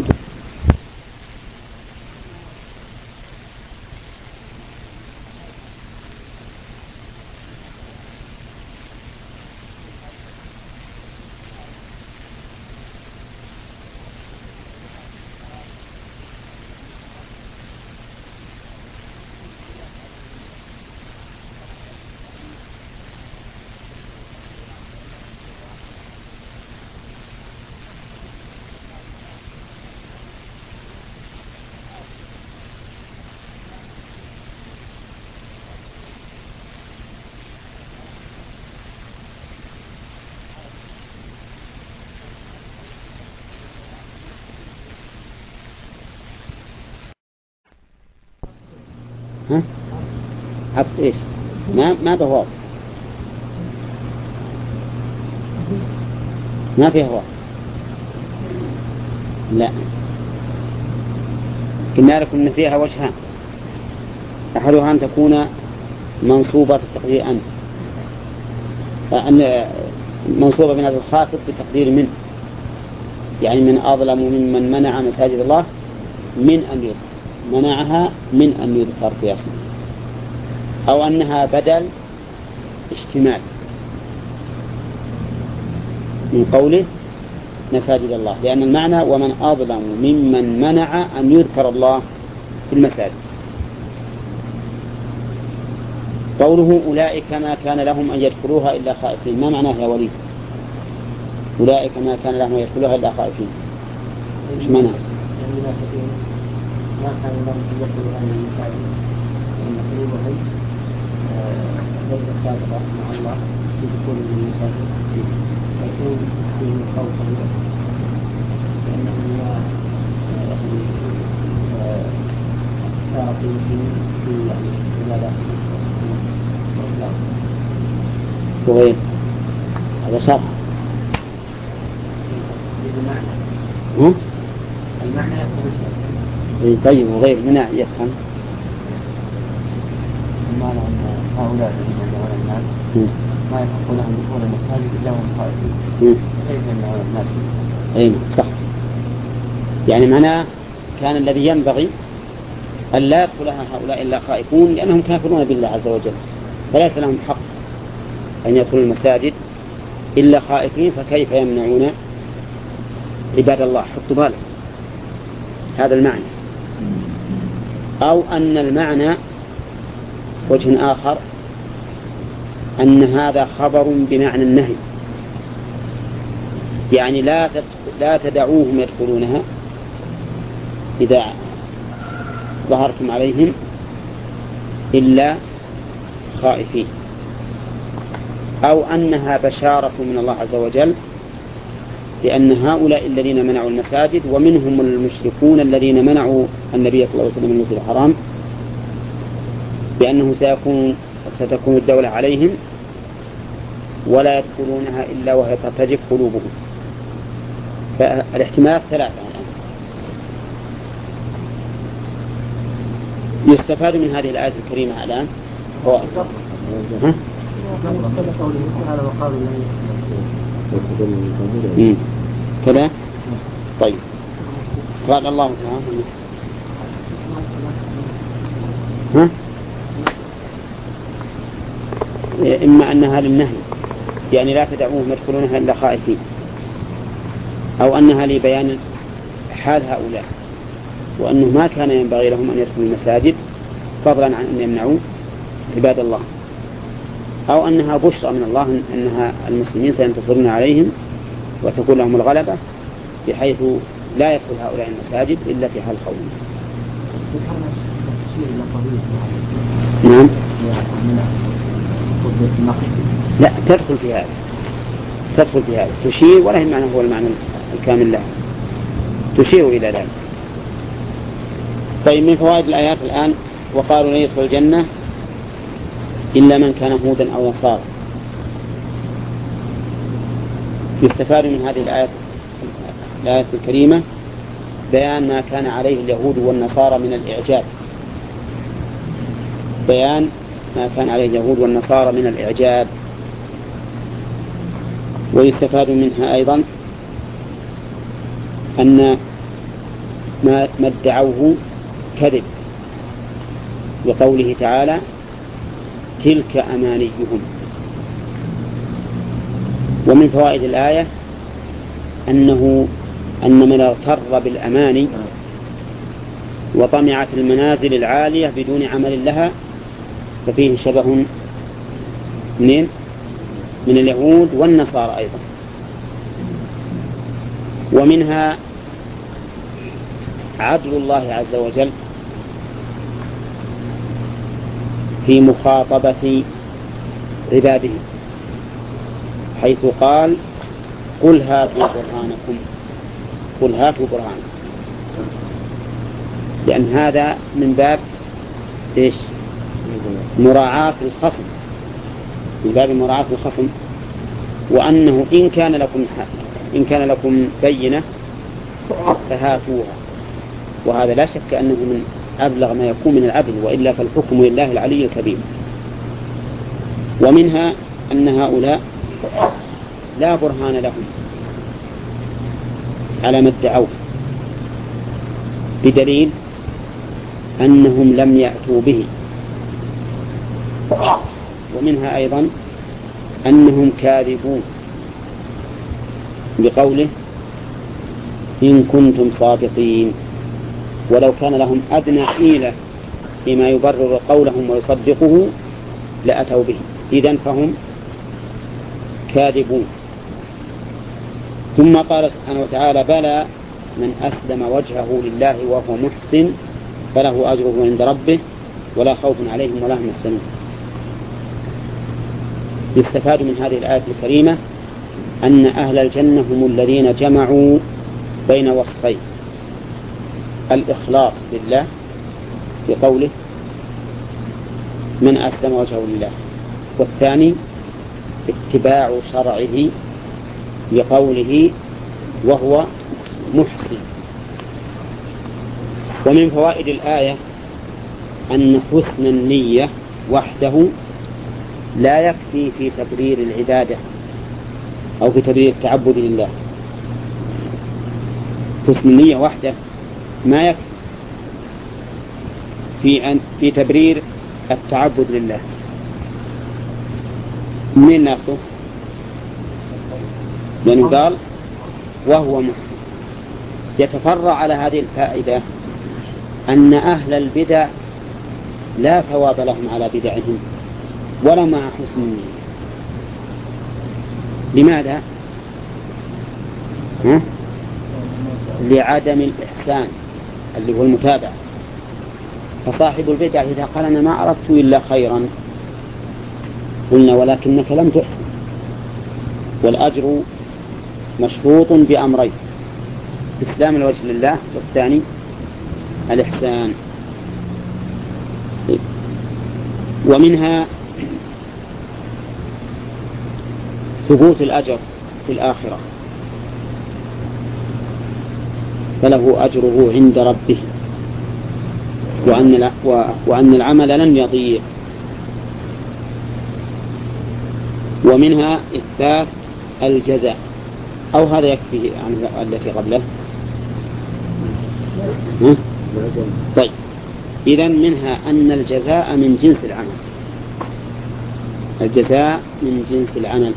ها؟ عكس إيش؟ ما ما به واو، ما فيه واو، لا. قلنا لكم إن فيها وجهان، أحدها أن تكون منصوبة بتقدير أن، أن منصوبة بنزل الخافض بتقدير من، يعني من أظلم ممن منع مساجد الله من أن يذكر، منعها من أن يذكر في اسمه. أو أنها بدل اشتمال من قوله مساجد الله، لأن المعنى ومن أظلم ممن منع أن يذكر الله في المساجد. قوله أولئك ما كان لهم أن يدخلوها إلا خائفين، ما معناه يا وليد؟ أولئك ما كان لهم أن يدخلوها إلا خائفين، إيش معناه؟ ما كان لهم أن يدخلوها إلا المساجد، وأن قلوبهم ليست صادقة مع الله في دخول المساجد، فيكون فيهم خوف لأنهم لا تعطي في العبادات. وغير هذا صح. المعنى المعنى يكون طيب وغير من يفهم المعنى أن هؤلاء الذين يدعون الناس ما يحق لهم دخول المساجد إلا هم خائفين، كيف يمنعون الناس؟ أي صح. يعني معناه كان الذي ينبغي أن لا يدخلها هؤلاء إلا خائفون، لأنهم كافرون بالله عز وجل، فليس لهم حق أن يدخلوا المساجد إلا خائفين، فكيف يمنعون عباد الله؟ حطوا بالك هذا المعنى. أو أن المعنى وجه آخر أن هذا خبر بمعنى النهي، يعني لا لا تدعوهم يدخلونها إذا ظهرتم عليهم إلا خائفين، أو أنها بشارة من الله عز وجل، لأن هؤلاء الذين منعوا المساجد ومنهم المشركون الذين منعوا النبي صلى الله عليه وسلم من المسجد الحرام بأنه سيكون ستكون الدولة عليهم ولا يدخلونها إلا وهي ترتجف قلوبهم. فالاحتمالات ثلاثة الآن. يستفاد من هذه الآية الكريمة الآن هو ها؟ كذا. طيب قال الله تعالى ها؟ إما أنها للنهي يعني لا تدعوهم يدخلونها إلا خائفين، أو أنها لبيان حال هؤلاء وأنه ما كان ينبغي لهم أن يدخلوا المساجد فضلا عن أن يمنعوا عباد الله، أو أنها بشرى من الله أنها المسلمين سينتصرون عليهم وتكون لهم الغلبة بحيث لا يدخل هؤلاء المساجد إلا في حال خوف. نعم. لا تدخل في هذا تدخل في هذا تشير، ولا هي معنى هو المعنى الكامل له، تشير إلى ذلك. طيب من فوائد الآيات الآن وقالوا لا يدخل الجنة إلا من كان هودا أو نصارى. يستفاد من هذه الآيات الآية الكريمة بيان ما كان عليه اليهود والنصارى من الإعجاب بيان ما كان عليه اليهود والنصارى من الإعجاب. ويستفاد منها أيضا أن ما ادعوه كذب بقوله تعالى تلك أمانيهم. ومن فوائد الآية أنه أن من اغتر بالأماني وطمع في المنازل العالية بدون عمل لها ففيه شبه من من اليهود والنصارى أيضا. ومنها عدل الله عز وجل في مخاطبة عباده حيث قال قل هاتوا برهانكم قل هاتوا برهانكم، لأن هذا من باب إيش؟ مراعاة الخصم، من باب مراعاة الخصم، وأنه إن كان لكم إن كان لكم بينة فهاتوها، وهذا لا شك أنه من أبلغ ما يكون من العدل، وإلا فالحكم لله العلي الكبير. ومنها أن هؤلاء لا برهان لهم على ما ادعوه بدليل أنهم لم يأتوا به. ومنها أيضا أنهم كاذبون بقوله إن كنتم صادقين. ولو كان لهم أدنى حيلة فيما يبرر قولهم ويصدقه لأتوا به، إذن فهم كاذبون. ثم قال سبحانه وتعالى: بلى من أسلم وجهه لله وهو محسن فله أجره عند ربه ولا خوف عليهم ولا هم يحزنون. يستفاد من هذه الآية الكريمة أن أهل الجنة هم الذين جمعوا بين وصفين: الإخلاص لله في قوله من أسلم وجهه لله، والثاني اتباع شرعه بقوله وهو محسن. ومن فوائد الآية أن حسن النية وحده لا يكفي في تبرير العبادة أو في تبرير التعبد لله. حسن النية وحده ما يكفي في أن في تبرير التعبد لله. من ناخذه؟ لأنه قال وهو محسن. يتفرع على هذه الفائدة أن أهل البدع لا ثواب لهم على بدعهم ولا مع حسن النية. لماذا؟ ها؟ لعدم الإحسان اللي هو المتابعة. فصاحب البدع إذا قال أنا ما أردت إلا خيرا قلنا ولكنك لم تحسن. والأجر مشروط بأمرين: إسلام الوجه لله، والثاني الإحسان. ومنها ثبوت الأجر في الآخرة، فله أجره عند ربه، وأن وأن العمل لن يضيع. ومنها إثبات الجزاء، أو هذا يكفي عن التي قبله. طيب، إذن منها أن الجزاء من جنس العمل، الجزاء من جنس العمل.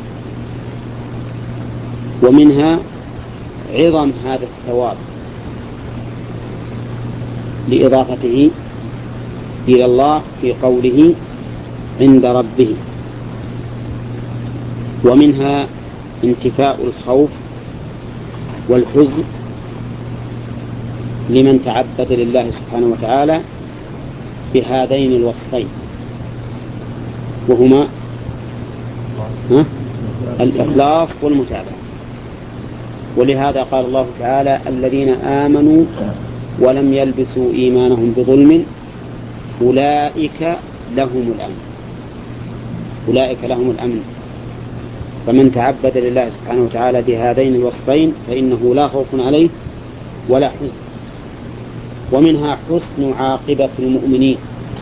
ومنها عظم هذا الثواب لإضافته إلى الله في قوله عند ربه. ومنها انتفاء الخوف والحزن لمن تعبد لله سبحانه وتعالى بهذين الوصفين، وهما الإخلاص والمتابعة. ولهذا قال الله تعالى: الذين آمنوا ولم يلبسوا إيمانهم بظلم أولئك لهم الأمن. أولئك لهم الأمن. فمن تعبد لله سبحانه وتعالى بهذين الوصفين فإنه لا خوف عليه ولا حزن. ومنها حسن عاقبة المؤمنين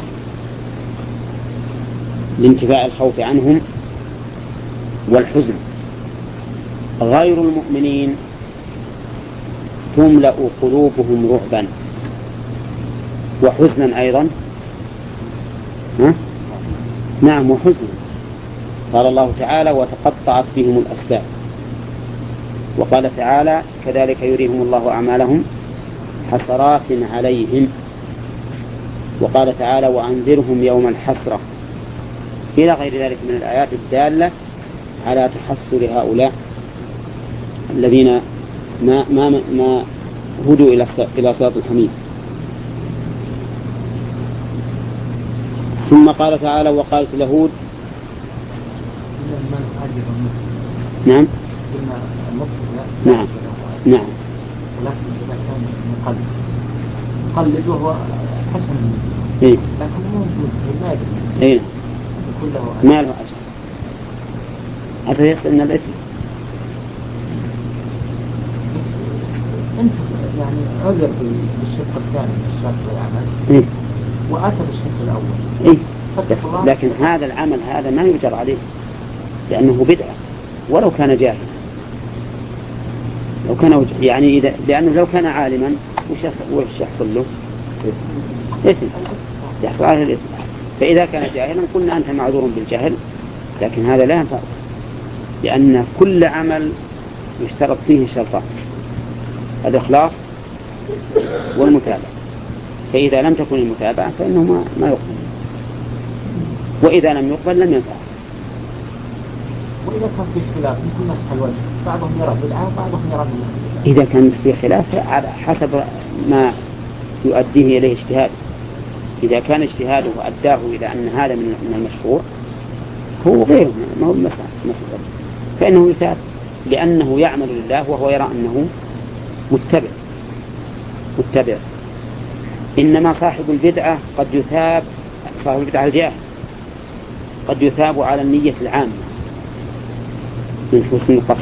لانتفاء الخوف عنهم والحزن. غير المؤمنين تملأ قلوبهم رعبا وحزنا أيضا. ها؟ نعم، وحزنا. قال الله تعالى: وتقطعت بهم الأسباب. وقال تعالى: كذلك يريهم الله أعمالهم حسرات عليهم. وقال تعالى: وأنذرهم يوم الحسرة، إلى غير ذلك من الآيات الدالة على تحسر هؤلاء الذين ما ما ما هدوا إلى إلى صراط الحميد. ثم قال تعالى: وقالت اليهود. نعم نعم نعم ولكن إذا كان مقلد مقلد وهو حسن إيه؟ لكن مو مجهل إيه؟ ما ما له أجر. هذا يقصد الإثم. أنت يعني عذر بالشق الثاني من الشرط والعمل إيه؟ وأتى بالشق الأول. إيه؟ بس لكن هذا العمل هذا ما يجر عليه لأنه بدعة ولو كان جاهلا. لو كان يعني إذا لأنه لو كان عالما وش يحصل له؟ إثم. يحصل عليه الإثم. فإذا كان جاهلا قلنا أنت معذور بالجهل، لكن هذا لا ينفع، لأن كل عمل يشترط فيه شرطان: الإخلاص والمتابعة، فإذا لم تكن المتابعة فإنه ما, ما يقبل، وإذا لم يقبل لم ينفع. وإذا كان في خلاف مثل مسح الوجه بعضهم يرى بدعة وبعضهم يرى منه. إذا كان في خلاف على حسب ما يؤديه إليه اجتهاد. إذا كان اجتهاده أداه إلى أن هذا من المشروع هو غيره ما هو مسح فإنه يثاب، لأنه يعمل لله وهو يرى أنه متبع متبع. إنما صاحب البدعة قد يثاب، صاحب البدعة الجاهل قد يثاب على النية العامة من حسن القصد،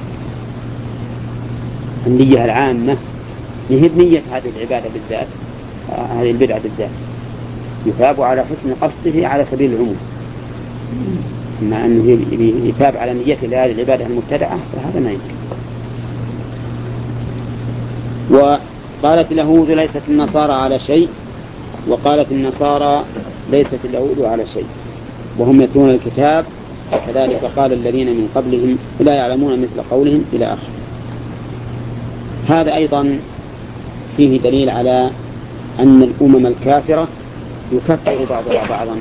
النية العامة هي نية هذه العبادة بالذات، هذه البدعة بالذات يثاب على حسن قصده على سبيل العموم. أما أنه يثاب على نية لهذه العبادة المبتدعة فهذا ما يمكن. وقالت اليهود ليست النصارى على شيء، وقالت النصارى ليست اليهود على شيء وهم يتلون الكتاب كذلك قال الذين من قبلهم لا يعلمون مثل قولهم إلى آخر. هذا أيضا فيه دليل على أن الأمم الكافرة يكفر بعضها بعضا.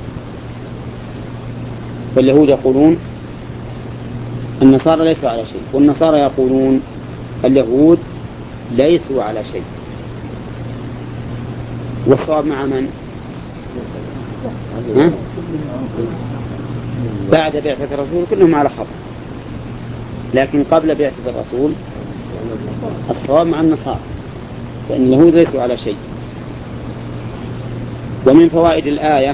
فاليهود يقولون النصارى ليسوا على شيء، والنصارى يقولون اليهود ليسوا على شيء. والصواب مع من؟ ها؟ بعد بعثة الرسول كلهم على خطأ، لكن قبل بعثة الرسول الصواب مع النصارى، فإن اليهود ليسوا على شيء. ومن فوائد الآية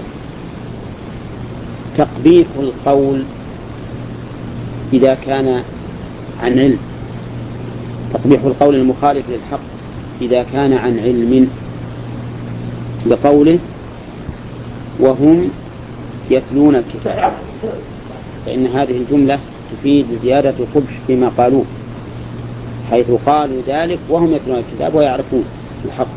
تقبيح القول إذا كان عن علم، تقبيح القول المخالف للحق إذا كان عن علم، بقوله وهم يتلون الكتاب، فإن هذه الجملة تفيد زيادة قبح فيما قالوه، حيث قالوا ذلك وهم يتلون الكتاب ويعرفون الحق.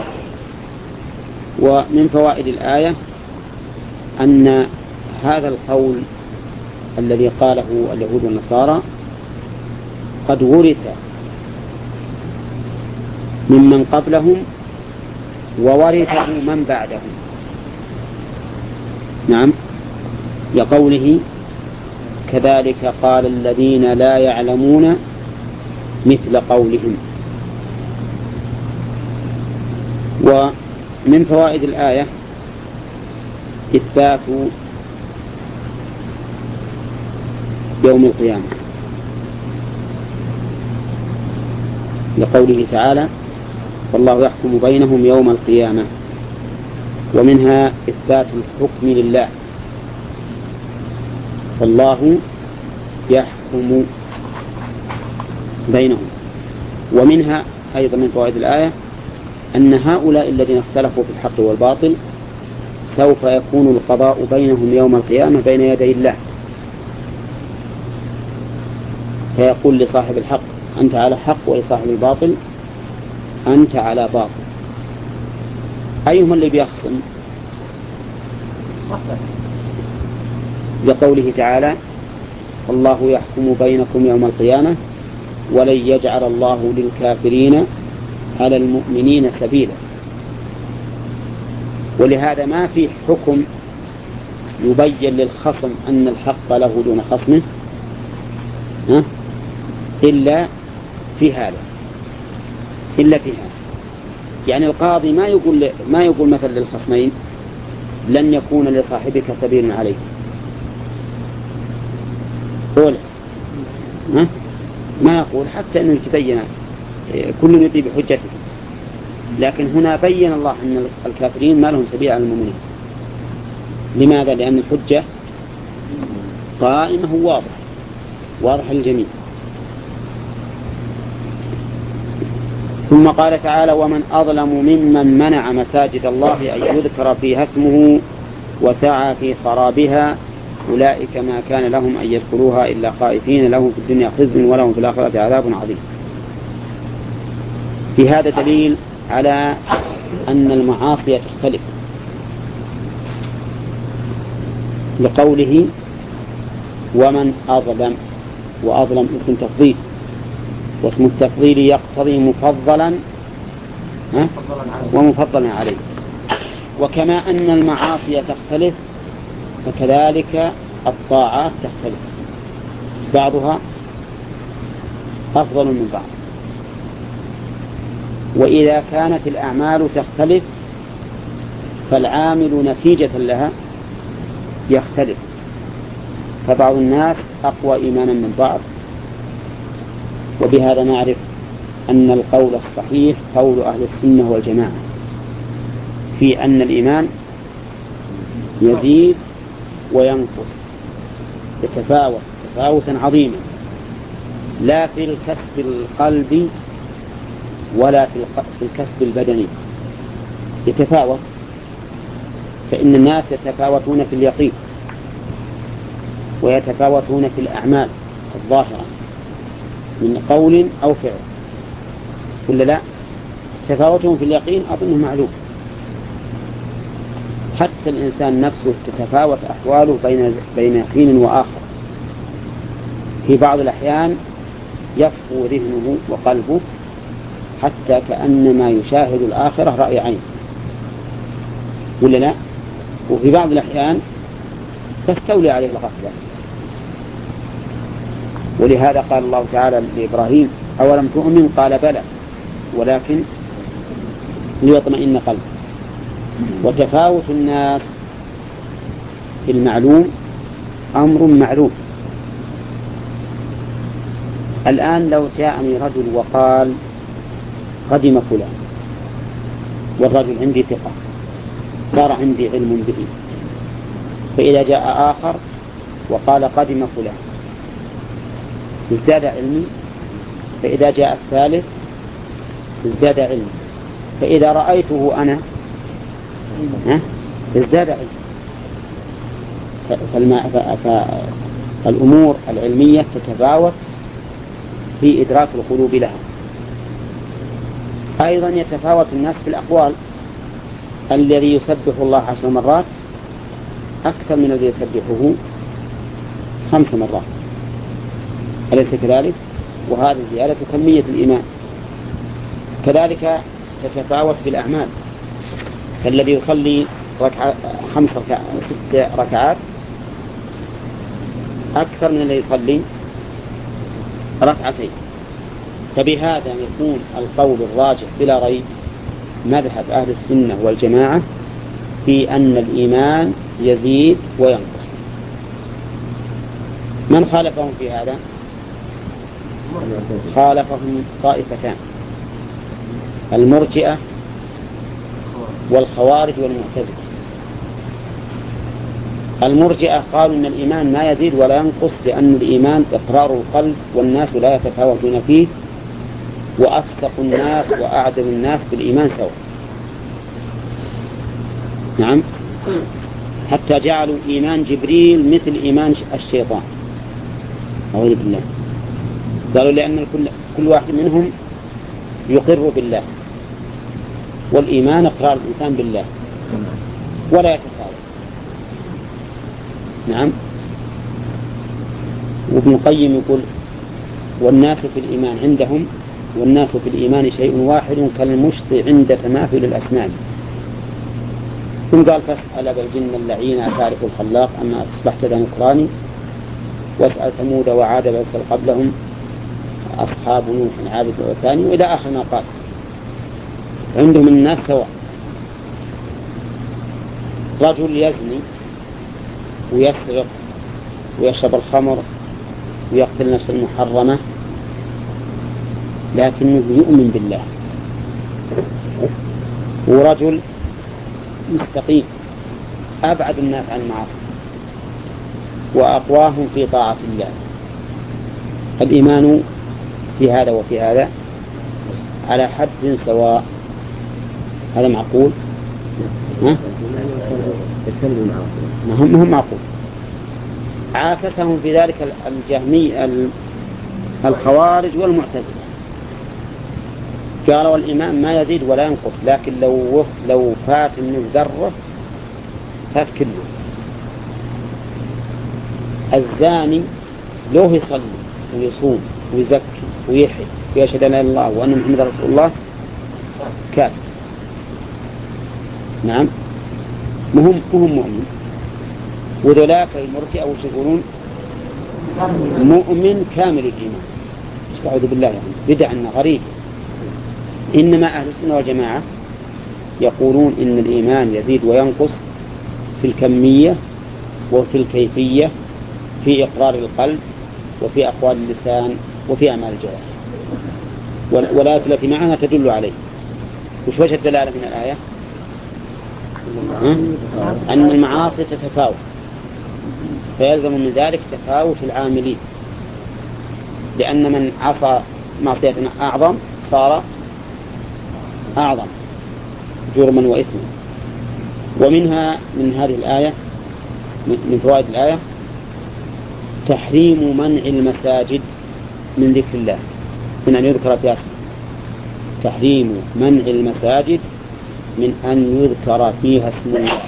ومن فوائد الآية أن هذا القول الذي قاله اليهود والنصارى قد ورث ممن قبلهم وورثه من بعدهم. نعم، لقوله كذلك قال الذين لا يعلمون مثل قولهم. ومن فوائد الآية إثبات يوم القيامة، لقوله تعالى والله يحكم بينهم يوم القيامة. ومنها إثبات الحكم لله، فالله يحكم بينهم. ومنها أيضا من فوائد الآية أن هؤلاء الذين اختلفوا في الحق والباطل سوف يكون القضاء بينهم يوم القيامة بين يدي الله، فيقول لصاحب الحق أنت على حق، ولصاحب الباطل أنت على باطل. أيهم اللي بيخصم؟ لقوله تعالى الله يحكم بينكم يوم القيامة ولن يجعل الله للكافرين على المؤمنين سبيلا. ولهذا ما في حكم يبين للخصم أن الحق له دون خصمه ها؟ إلا في هذا إلا في هذا يعني القاضي ما يقول ما يقول مثلا للخصمين لن يكون لصاحبك سبيل عليك، قول ها؟ ما يقول حتى أنه يتبين كل يطيب بحجته. لكن هنا بين الله أن الكافرين ما لهم سبيل على المؤمنين. لماذا؟ لأن الحجة قائمة واضح واضح للجميع. ثم قال تعالى ومن أظلم ممن منع مساجد الله أن يذكر فيها اسمه وسعى في خرابها أولئك ما كان لهم أن يدخلوها إلا خائفين لهم في الدنيا خزي ولهم في الآخرة عذاب عظيم. في هذا دليل على أن المعاصي تختلف، لقوله ومن أظلم، وأظلم اسم تفضيل، واسم التفضيل يقتضي مفضلا ومفضلا عليه. وكما أن المعاصي تختلف فكذلك الطاعات تختلف، بعضها أفضل من بعض. وإذا كانت الأعمال تختلف فالعامل نتيجة لها يختلف، فبعض الناس أقوى إيمانا من بعض. وبهذا نعرف أن القول الصحيح قول أهل السنة والجماعة في أن الإيمان يزيد وينقص، يتفاوت تفاوتا عظيما، لا في الكسب القلبي ولا في الكسب البدني، يتفاوت. فإن الناس يتفاوتون في اليقين ويتفاوتون في الأعمال الظاهرة من قول أو فعل، ولا لا؟ تفاوتهم في اليقين أظنه معلوم. حتى الإنسان نفسه تتفاوت أحواله بين بين يقين وآخر. في بعض الأحيان يصفو ذهنه وقلبه حتى كأنما يشاهد الآخرة رأي عين، ولا لا؟ وفي بعض الأحيان تستولي عليه الغفلة. ولهذا قال الله تعالى لإبراهيم: أولم تؤمن؟ قال بلى ولكن ليطمئن قلبه. وتفاوت الناس في المعلوم أمر معلوم. الآن لو جاءني رجل وقال قدم فلان، والرجل عندي ثقة صار عندي علم به، فإذا جاء آخر وقال قدم فلان ازداد علمي، فإذا جاء الثالث ازداد علمي، فإذا رأيته أنا ازداد علمي. فالأمور العلمية تتفاوت في إدراك القلوب لها. أيضا يتفاوت الناس في الأقوال، الذي يسبح الله عشر مرات أكثر من الذي يسبحه خمس مرات، أليس كذلك؟ وهذه زيادة كمية الإيمان. كذلك تتفاوت في الأعمال، فالذي يصلي ركعة خمس ركعات ست ركعات أكثر من الذي يصلي ركعتين. فبهذا يكون القول الراجح بلا ريب مذهب أهل السنة والجماعة في أن الإيمان يزيد وينقص. من خالفهم في هذا؟ خالفهم طائفتان: المرجئة والخوارج والمعتزلة. المرجئة قالوا أن الإيمان ما يزيد ولا ينقص، لأن الإيمان إقرار القلب والناس لا يتفاوتون فيه، وأفسق الناس وأعدل الناس بالإيمان سواء. نعم، حتى جعلوا إيمان جبريل مثل إيمان الشيطان، أعوذ بالله. قالوا لأن كل, كل واحد منهم يقر بالله، والإيمان إقرار الإنسان بالله ولا يتفاوت. نعم. وابن القيم يقول: والناس في الإيمان عندهم والناس في الإيمان شيء واحد كالمشط عند تماثل الأسنان. ثم قال: فاسأل أبا الجن اللعين أتعرف الخلاق أما أصبحت ذا نكراني، واسأل ثمود وعاد فاسأل قبلهم أصحاب نوح عابد الأوثان، وإلى آخر ما قال. عندهم الناس سواء. رجل يزني ويسرق ويشرب الخمر ويقتل نفس المحرمة لكنه يؤمن بالله، ورجل مستقيم أبعد الناس عن المعاصي وأقواهم في طاعة الله. الإيمان في هذا وفي هذا على حد سواء. هذا معقول؟ ها؟ ما هم هم معقول. عاكسهم في ذلك الجهمي الخوارج والمعتزلة، قالوا الإيمان ما يزيد ولا ينقص، لكن لو لو فات منه ذرة فات كله. الزاني لو يصلي ويصوم ويزكي ويحج ويشهد أن لا إله إلا الله وأن محمد رسول الله كافر. نعم مهم مهم مؤمن. وذولاك المرجئة أو يقولون مؤمن كامل الإيمان. أعوذ بالله يعني بدعنا غريب. إنما أهل السنة والجماعة يقولون إن الإيمان يزيد وينقص في الكمية وفي الكيفية، في إقرار القلب وفي أقوال اللسان وفي أعمال الجوارح. والآيات التي معنا تدل عليه. وش وجه الدلالة من الآية؟ أن المعاصي تتفاوت، فيلزم من ذلك تفاوت العاملين، لأن من عصى معصية أعظم صار أعظم جرما وإثما. ومنها من هذه الآية من فوائد الآية تحريم منع المساجد من ذكر الله، من أن يذكر فيها اسمه. تحريم منع المساجد من أن يذكر فيها اسم الله.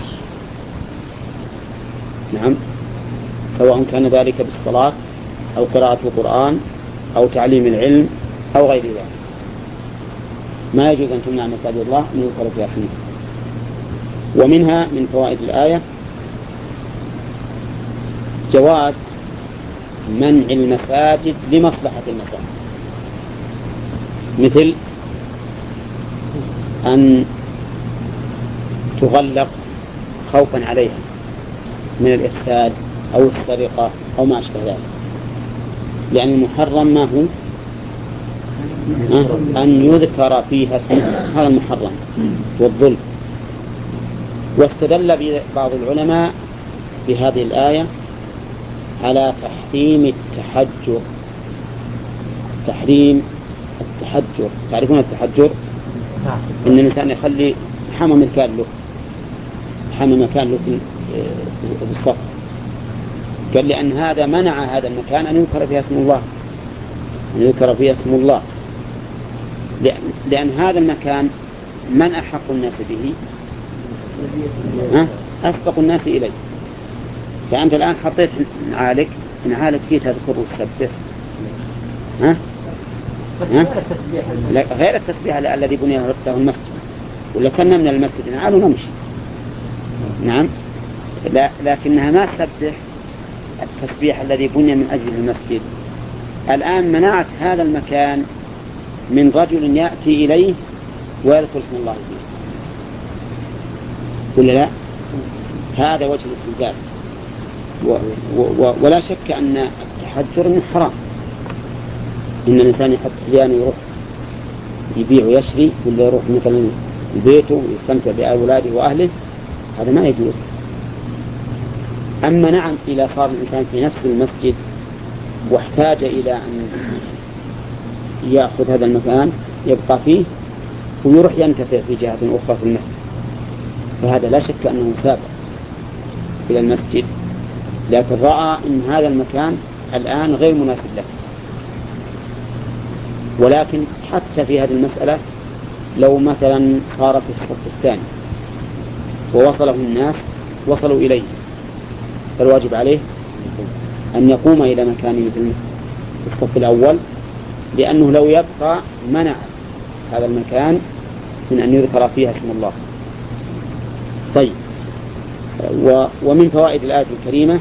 نعم، سواء كان ذلك بالصلاة أو قراءة القرآن أو تعليم العلم أو غير ذلك. ما يجوز أن تمنع مساجد الله أن يذكر فيها اسمه. ومنها من فوائد الآية جواز منع المساجد لمصلحة المساجد، مثل أن تغلق خوفا عليها من الإفساد أو السرقة أو ما أشبه ذلك، لأن المحرم ما هو أن يذكر فيها اسمه، هذا المحرم والظلم. واستدل بعض العلماء بهذه الآية على تحريم التحجر. تحريم التحجر، تعرفون التحجر؟ إن الإنسان يخلي حمى مكان له حمى مكان له في الصف. قال لأن هذا منع هذا المكان أن يذكر فيها اسم الله، أن يذكر فيها اسم الله، لأن هذا المكان من أحق الناس به؟ أسبق الناس إليه. فأنت الآن حطيت نعالك نعالك فيه تذكر وتسبح، ها؟ ها؟ لا غير التسبيح الذي بني له المسجد، ولا كنا من المسجد نعال ونمشي. نعم، لا لكنها ما تسبح التسبيح الذي بني من أجل المسجد. الآن منعت هذا المكان من رجل يأتي إليه ويذكر اسم الله فيه، ولا لا؟ هذا وجه الاستدلال. و و ولا شك أن التحجر من حرام. إن الإنسان يحط حيانه يروح يبيع ويشري، ولا يروح مثلا بيته ويستمتع بأولاده وأهله، هذا ما يجوز. أما نعم إذا صار الإنسان في نفس المسجد واحتاج إلى أن يأخذ هذا المكان يبقى فيه ويروح ينتفع في جهة أخرى في المسجد، فهذا لا شك أنه سابق إلى المسجد، لكن رأى أن هذا المكان الآن غير مناسب له. ولكن حتى في هذه المسألة لو مثلا صار في الصف الثاني ووصله الناس وصلوا إليه، فالواجب عليه أن يقوم إلى مكانه في الصف الأول، لأنه لو يبقى منع هذا المكان من أن يذكر فيها اسم الله. طيب، ومن فوائد الآية الكريمة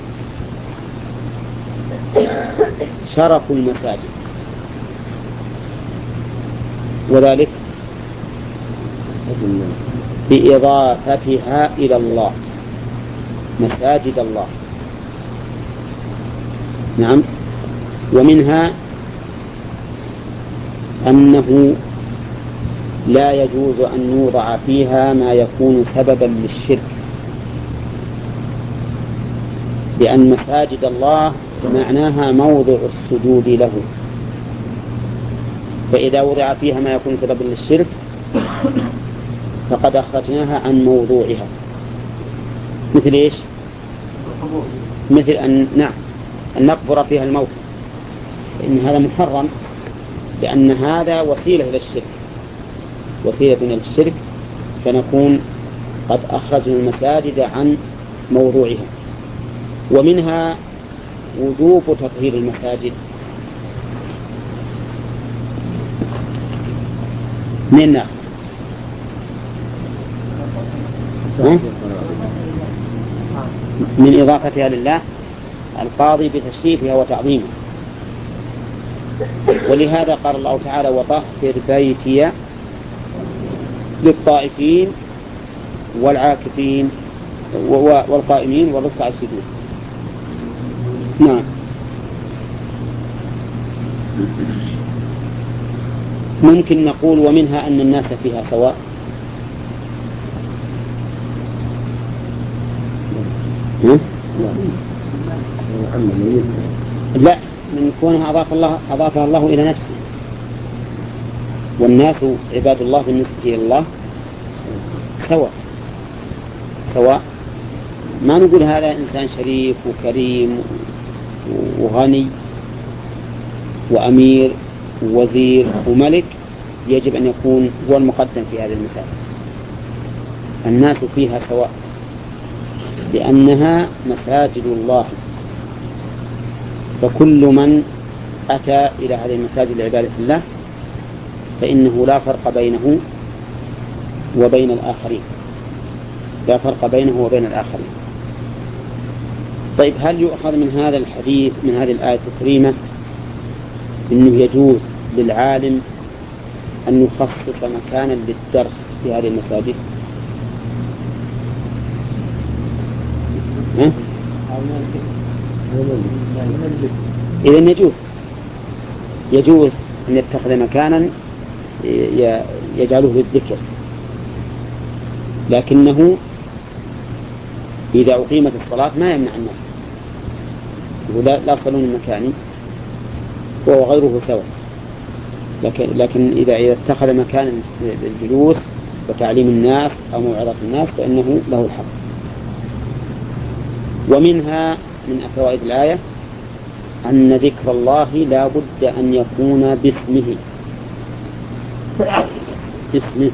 شرف المساجد، وذلك بإضافتها إلى الله، مساجد الله. نعم. ومنها أنه لا يجوز أن يوضع فيها ما يكون سببا للشرك، لأن مساجد الله معناها موضع السجود له، فإذا وضع فيها ما يكون سببا للشرك فقد أخرجناها عن موضوعها. مثل إيش؟ مثل أن نعم أن نقبر فيها الموت، إن هذا محرم، لأن هذا وسيلة إلى الشرك، وسيلة إلى الشرك، فنكون قد أخرجنا المساجد عن موضوعها. ومنها وجوب تطهير المساجد من ناخذ؟ من إضافتها لله القاضي بتشريفها وتعظيمها. ولهذا قال الله تعالى وطهر بيتي للطائفين والعاكفين والقائمين والركع السجود. نعم. ممكن نقول ومنها أن الناس فيها سواء. لا، من كونها أضاف الله أضافها الله إلى نفسه، والناس عباد الله بالنسبة إلى الله سواء سواء. ما نقول هذا إنسان شريف وكريم وغني وأمير ووزير وملك يجب أن يكون هو المقدم في هذه المسائل. الناس فيها سواء لأنها مساجد الله، فكل من أتى إلى هذه المساجد لعبادة الله فإنه لا فرق بينه وبين الآخرين، لا فرق بينه وبين الآخرين. طيب، هل يؤخذ من هذا الحديث من هذه الآية الكريمة أنه يجوز للعالم أن يخصص مكانا للدرس في هذه المساجد؟ ها؟ إذن يجوز يجوز أن يتخذ مكانا يجعله للذكر، لكنه إذا أقيمت الصلاة ما يمنع الناس، ولا لا صلون مكاني هو وغيره سواء. لكن, لكن إذا إذا اتخذ مكانا للجلوس وتعليم الناس أو موعظة الناس فإنه له الحق. ومنها من فوائد الآية أن ذكر الله لا بد أن يكون باسمه باسمه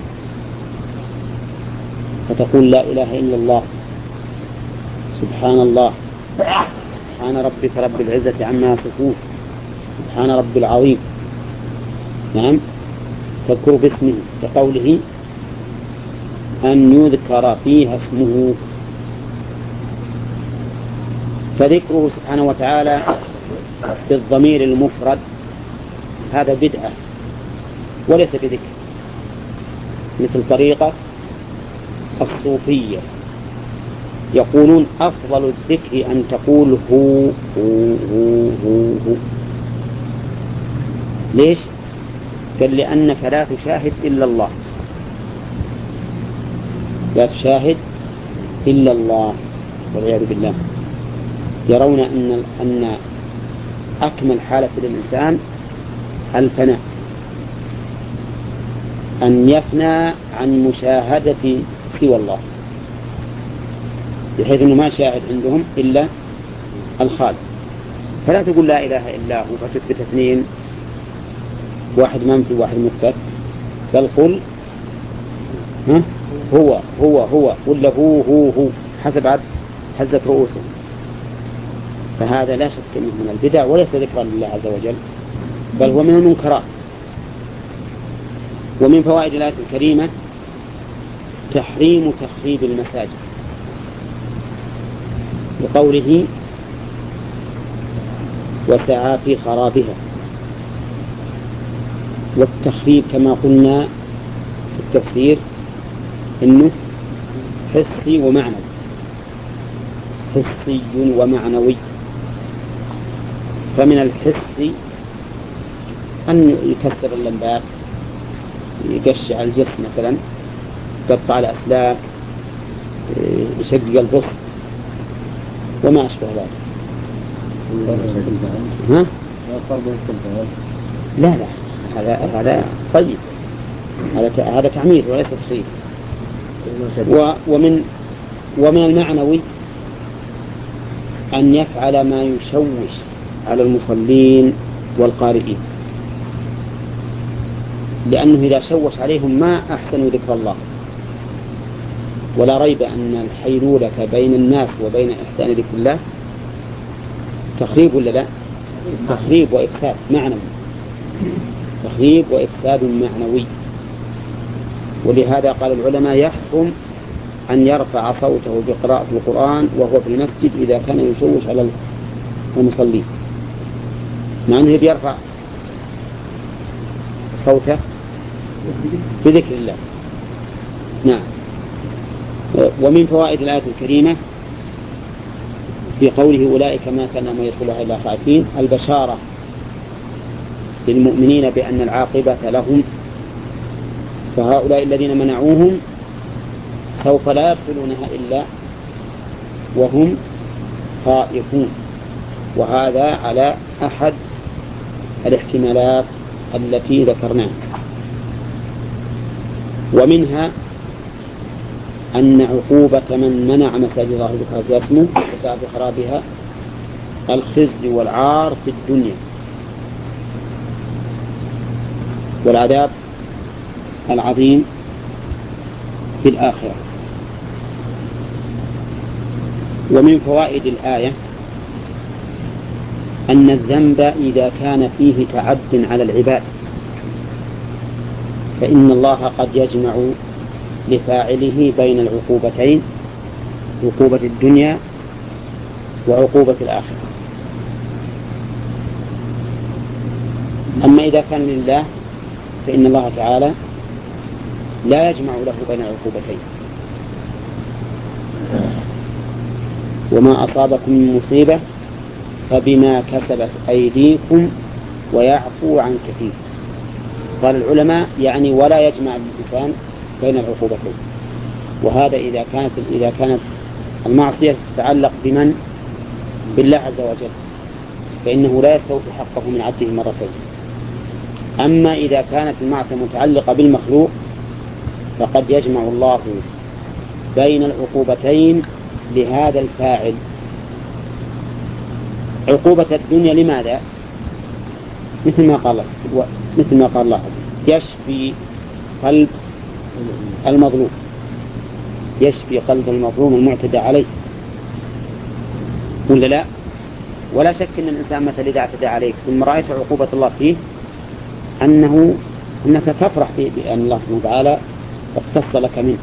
فتقول لا إله إلا الله، سبحان الله، سبحان ربك رب العزة عما يصفون، سبحان رب العظيم. نعم، تذكر باسمه كقوله أن يذكر فيها اسمه. فذكره سبحانه وتعالى بالضمير المفرد هذا بدعة وليس بذكر، مثل طريقة الصوفية يقولون أفضل الذكر أن تقول هو هو هو هو, هو. ليش؟ قال لأنك لا تشاهد إلا الله، لا تشاهد إلا الله والعياذ بالله. يرون أن أن أكمل حالة للإنسان الفناء، أن يفنى عن مشاهدة سوى الله، بحيث أنه ما شاهد عندهم إلا الخالق. فلا تقول لا إله إلا هو فتثبت اثنين، واحد منفي واحد مثبت، بل قل ها هو هو هو ولا هو هو هو حسب عد حزة رؤوسهم. فهذا لا شك أنه من البدع وليس ذكرا لله عز وجل، بل هو من المنكرات. ومن فوائد الآية الكريمة تحريم تخريب المساجد، بقوله وسعى في خرابها. والتخريب كما قلنا في التفسير إنه حسي ومعنوي، حسي ومعنوي. فمن الحس أن يكسر اللمبات، يقشع الجسم مثلا، يقطع الأسلاك، يشقق البسط وما أشبه ذلك. ها؟ لا لا، هذا هذا طيب، هذا هذا تعمير وليس تخريب. ومن ومن المعنوي أن يفعل ما يشوش على المصلين والقارئين، لأنه إذا شوش عليهم ما أحسنوا ذكر الله. ولا ريب أن الحيلولة بين الناس وبين إحسان ذكر الله تخريب ولا لا؟ تخريب وإفساد معنوي، تخريب وإفساد معنوي. ولهذا قال العلماء يحرم أن يرفع صوته بقراءة القرآن وهو في المسجد إذا كان يشوش على المصلين، مع أنه بيرفع صوته بذكر الله. نعم. ومن فوائد الآية الكريمة في قوله أولئك ما كان ما يدخلها إلا خائفين البشارة للمؤمنين بأن العاقبة لهم، فهؤلاء الذين منعوهم سوف لا يدخلونها إلا وهم خائفون، وهذا على أحد الاحتمالات التي ذكرناها. ومنها أن عقوبة من منع مساجد الله بخلاف اسمه وسعى في خرابها الخزي والعار في الدنيا والعذاب العظيم في الآخرة. ومن فوائد الآية أن الذنب إذا كان فيه تعد على العباد فإن الله قد يجمع لفاعله بين العقوبتين، عقوبة الدنيا وعقوبة الآخرة. أما إذا كان لله فإن الله تعالى لا يجمع له بين العقوبتين، وما أصابكم من مصيبة فبما كسبت أيديكم ويعفو عن كثير. قال العلماء يعني ولا يجمع الإنسان بين العقوبتين، وهذا إذا كانت إذا كانت المعصية تتعلق بمن بالله عز وجل فإنه لا يستوفي حقه من عبده مرتين. أما إذا كانت المعصية متعلقة بالمخلوق فقد يجمع الله بين العقوبتين لهذا الفاعل. عقوبة الدنيا لماذا؟ مثل ما قال مثل ما قال الله يشفي قلب المظلوم، يشفي قلب المظلوم المعتدى عليه، ولا لا؟ ولا شك أن الإنسان مثل إذا اعتدى عليك ثم رأيت عقوبة الله فيه أنه أنك تفرح بأن الله سبحانه وتعالى اقتص لك منه.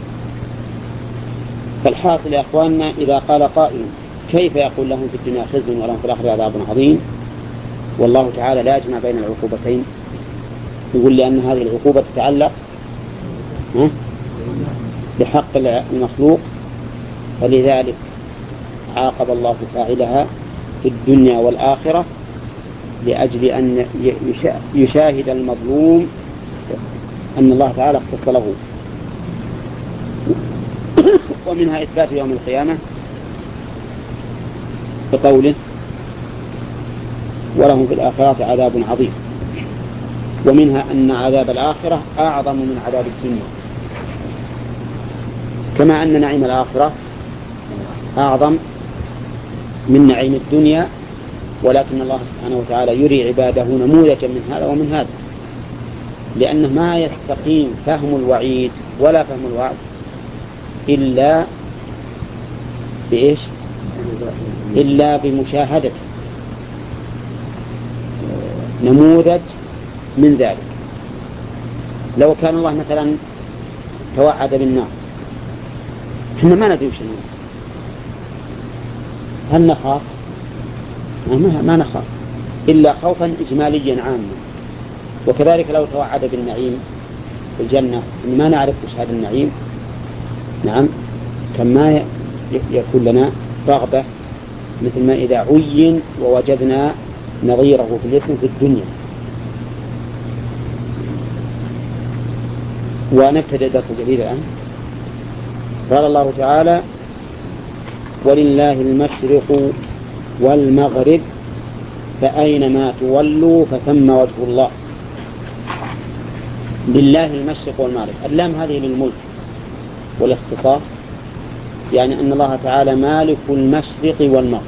فالحاصل يا أخواننا إذا قال قائل كيف يقول لهم في الدنيا خزي ولهم في الآخرة عذاب عظيم والله تعالى لا يجمع بين العقوبتين؟ يقول لأن هذه العقوبة تتعلق بحق المخلوق، فلذلك عاقب الله فاعلها في الدنيا والآخرة لأجل أن يشاهد المظلوم أن الله تعالى اختص له. ومنها إثبات يوم القيامة بقوله ولهم في الآخرة عذاب عظيم. ومنها أن عذاب الآخرة أعظم من عذاب الدنيا، كما أن نعيم الآخرة أعظم من نعيم الدنيا، ولكن الله سبحانه وتعالى يري عباده نموذجا من هذا ومن هذا، لأنه ما يستقيم فهم الوعيد ولا فهم الوعد إلا بإيش؟ إلا بمشاهدة نموذج من ذلك. لو كان الله مثلا توعد بالنار احنا ما ندري وش النار، هل نخاف؟ ما نخاف إلا خوفا إجماليا عاما. وكذلك لو توعد بالنعيم في الجنة ما نعرف وش هذا النعيم، نعم كما يكون لنا رغبة مثل ما إذا عين ووجدنا نظيره في الاسم في الدنيا. ونبتدأ درس جديد الآن. قال الله تعالى ولله المشرق والمغرب فأينما تولوا فثم وجه الله. لله المشرق والمغرب، اللام هذه للملك والاختصاص، يعني أن الله تعالى مالك المشرق والمغرب،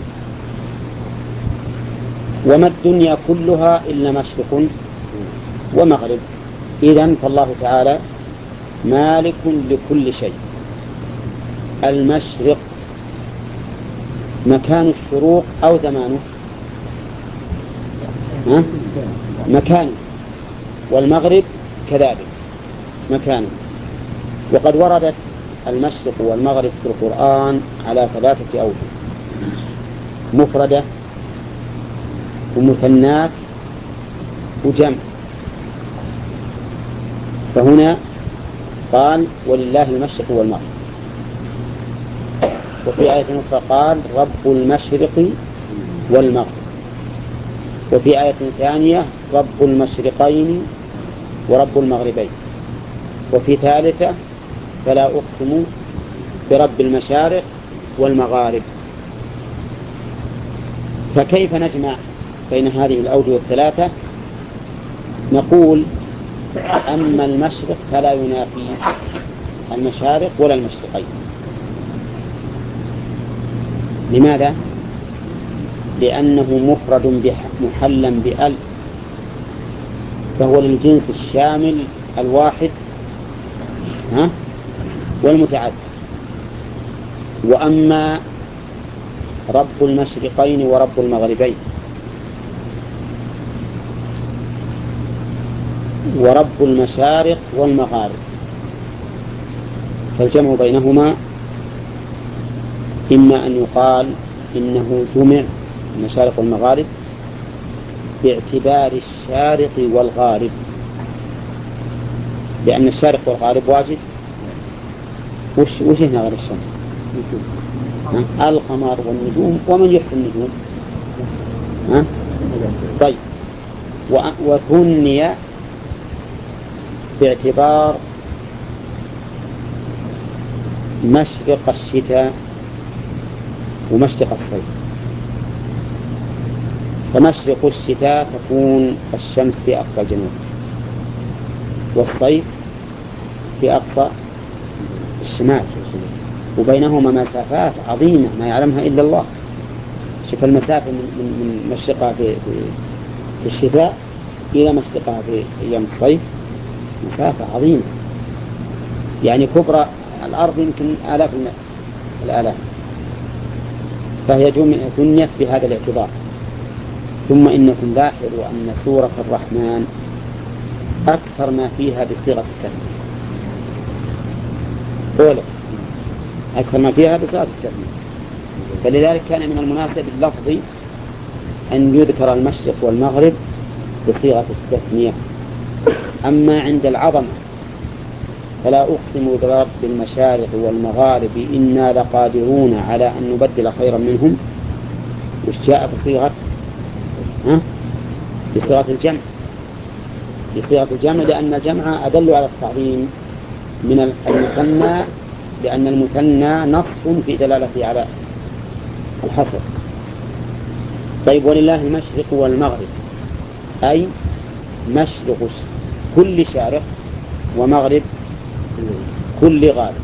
وما الدنيا كلها إلا مشرق ومغرب. إذن فالله تعالى مالك لكل شيء. المشرق مكان الشروق أو زمانه؟ ها؟ مكانه. والمغرب كذلك. مكان. وقد وردت المشرق والمغرب في القرآن على ثلاثة أوجه: مفردة ومثنات وجمع. فهنا قال ولله المشرق والمغرب، وفي آية أخرى قال رب المشرق والمغرب، وفي آية ثانية رب المشرقين ورب المغربين، وفي ثالثة فلا أقسم برب المشارق والمغارب. فكيف نجمع بين هذه الأوجه الثلاثة؟ نقول أما المشرق فلا ينافي المشارق ولا المشرقين. لماذا؟ لأنه مفرد محلا بأل، فهو للجنس الشامل الواحد ها والمتعدد. وأما رب المشرقين ورب المغربين ورب المشارق والمغارب، فالجمع بينهما إما أن يقال إنه جمع المشارق والمغارب باعتبار الشارق والغارب، لأن الشارق والغارب واجد. وش وش هنا غير الشمس؟ ها؟ القمر والنجوم ومن يحسن النجوم. ها؟ طيب، وثني باعتبار مشرق الشتاء ومشرق الصيف. فمشرق الشتاء تكون الشمس في أقصى الجنوب، والصيف في أقصى الشمال، وبينهما مسافات عظيمة ما يعلمها إلا الله. شوف المسافة من, من مشرقها في, في الشتاء إلى مشرقها في أيام الصيف مسافة عظيمة، يعني كبرى الأرض يمكن آلاف الآلاف. فهي ثنيت بهذا الاعتبار. ثم إنكم لاحظوا أن سورة الرحمن أكثر ما فيها بصيغة التثنية، أولا أكثر ما فيها بصيغة التثنية، فلذلك كان من المناسب اللفظي أن يذكر المشرق والمغرب بصيغة التثنية. أما عند العظمة فلا أقسم برب المشارق والمغارب إنا لقادرون على أن نبدل خيرا منهم، وش جاء بصيغة ها؟ بصيغة الجمع، بصيغة الجمع، لأن الجمع أدل على التعظيم من المثنى، لأن المثنى نص في دلالته على الحصر. طيب، ولله المشرق والمغرب أي مشرق كل شارق ومغرب كل غارب،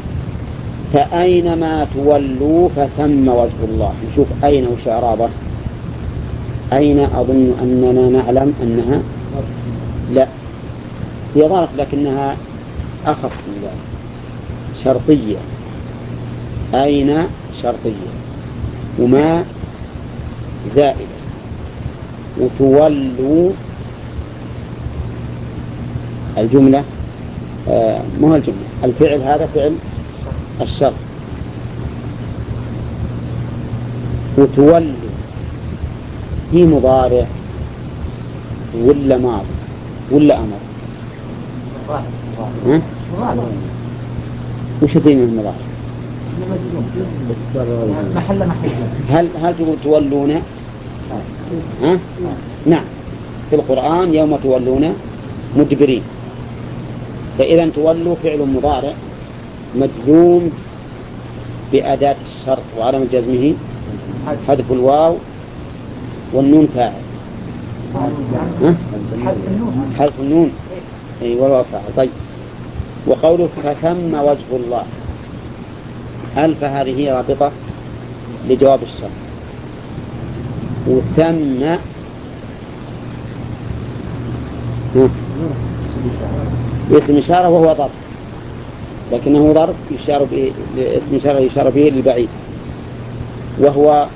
فأينما تولوا فثم وجه الله. نشوف أين وش إعرابه. أين أظن أننا نعلم أنها لا هي ظرف، لكنها أخف من ذلك، شرطية. أين شرطية، وما زائدة، وتولوا الجملة آه ما هو الجملة، الفعل هذا فعل الشرط. وتولوا هي مضارع ولا ماضي ولا أمر؟ ها؟ وش فيه من المضارع؟ محل محل. هل هل تقول تولون؟ ها؟ نعم، في القرآن يوم تولون مدبرين. فإذا تولوا فعل مضارع مجزوم بأداة الشرط وعلامة جزمه حذف الواو والنون فاعل. حذف النون أي والواو فاعل. طيب، وقوله فثم وجه الله، هل فهذه رابطة لجواب الشرط، وثم اسم إشارة وهو ضرب، لكنه ضرب يشار به، اسم إشارة يشار به للبعيد، وهو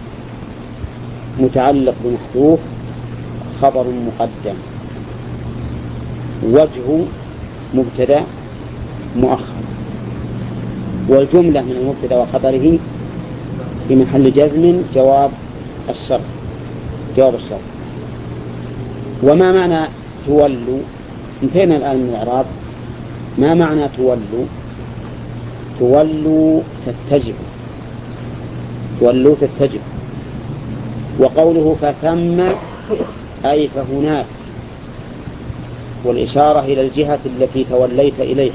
متعلق بمحذوف خبر مقدم. وجه مبتدأ مؤخر، والجملة من المبتدأ وخبره في محل جزم جواب الشرط جواب الشرط. وما معنى تولوا؟ انتهينا الآن من الإعراب. ما معنى تولوا؟ تولوا تتجهوا، تولوا تتجهوا. وقوله فثم أي فهناك، والإشارة إلى الجهة التي توليت إليها.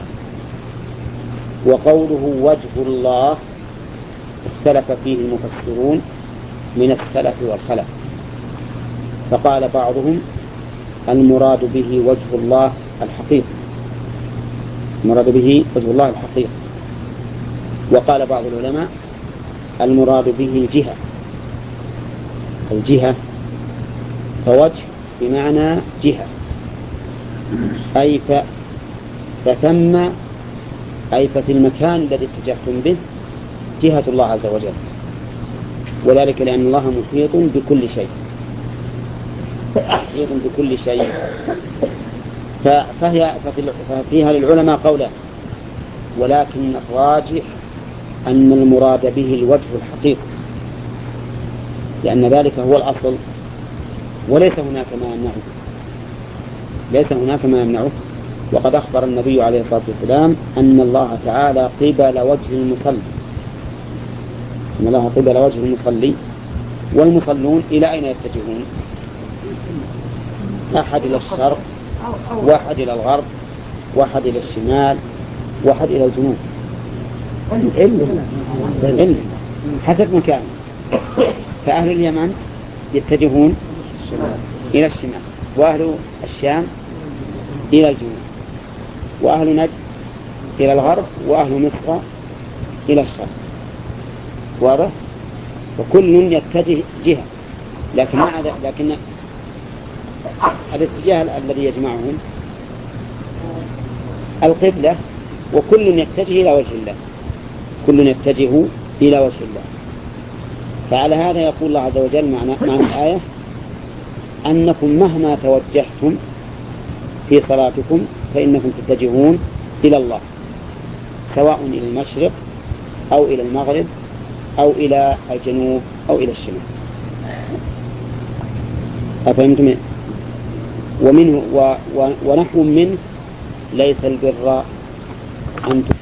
وقوله وجه الله اختلف فيه المفسرون من السلف والخلف، فقال بعضهم المراد به وجه الله الحقيقي، المراد به وجه الله الحقيقي. وقال بعض العلماء المراد به الجهة، الجهة فوجه بمعنى جهة، أي فثم أي ففي المكان الذي اتجهتم به جهة الله عز وجل، وذلك لأن الله محيط بكل شيء، محيط بكل شيء. فهي ففيها للعلماء قولا، ولكن الراجح أن المراد به الوجه الحقيقي، لأن ذلك هو الأصل، وليس هناك ما يمنعه، ليس هناك ما يمنعه. وقد أخبر النبي عليه الصلاة والسلام أن الله تعالى قبل وجه المصلي، أن الله قبل وجه المصلي، والمصلون إلى أين يتجهون؟ أحد إلى الشرق، واحد إلى الغرب، واحد إلى الشمال، واحد إلى الجنوب، إلا حسب مكان. فأهل اليمن يتجهون إلى الشمال، وأهل الشام إلى الجنوب، وأهل نجد إلى الغرب، وأهل مصر إلى الشرق. واضح؟ وكل يتجه جهة، لكن مع لكن الاتجاه الذي يجمعهم القبلة، وكل يتجه إلى وجه الله، كل يتجه إلى وجه الله. فعلى هذا يقول الله عز وجل معنى, معنى الآية أنكم مهما توجهتم في صلاتكم فإنكم تتجهون إلى الله، سواء إلى المشرق أو إلى المغرب أو إلى الجنوب أو إلى الشمال. أفهمتم؟ ومنه و و ونحو منه ليس البر أن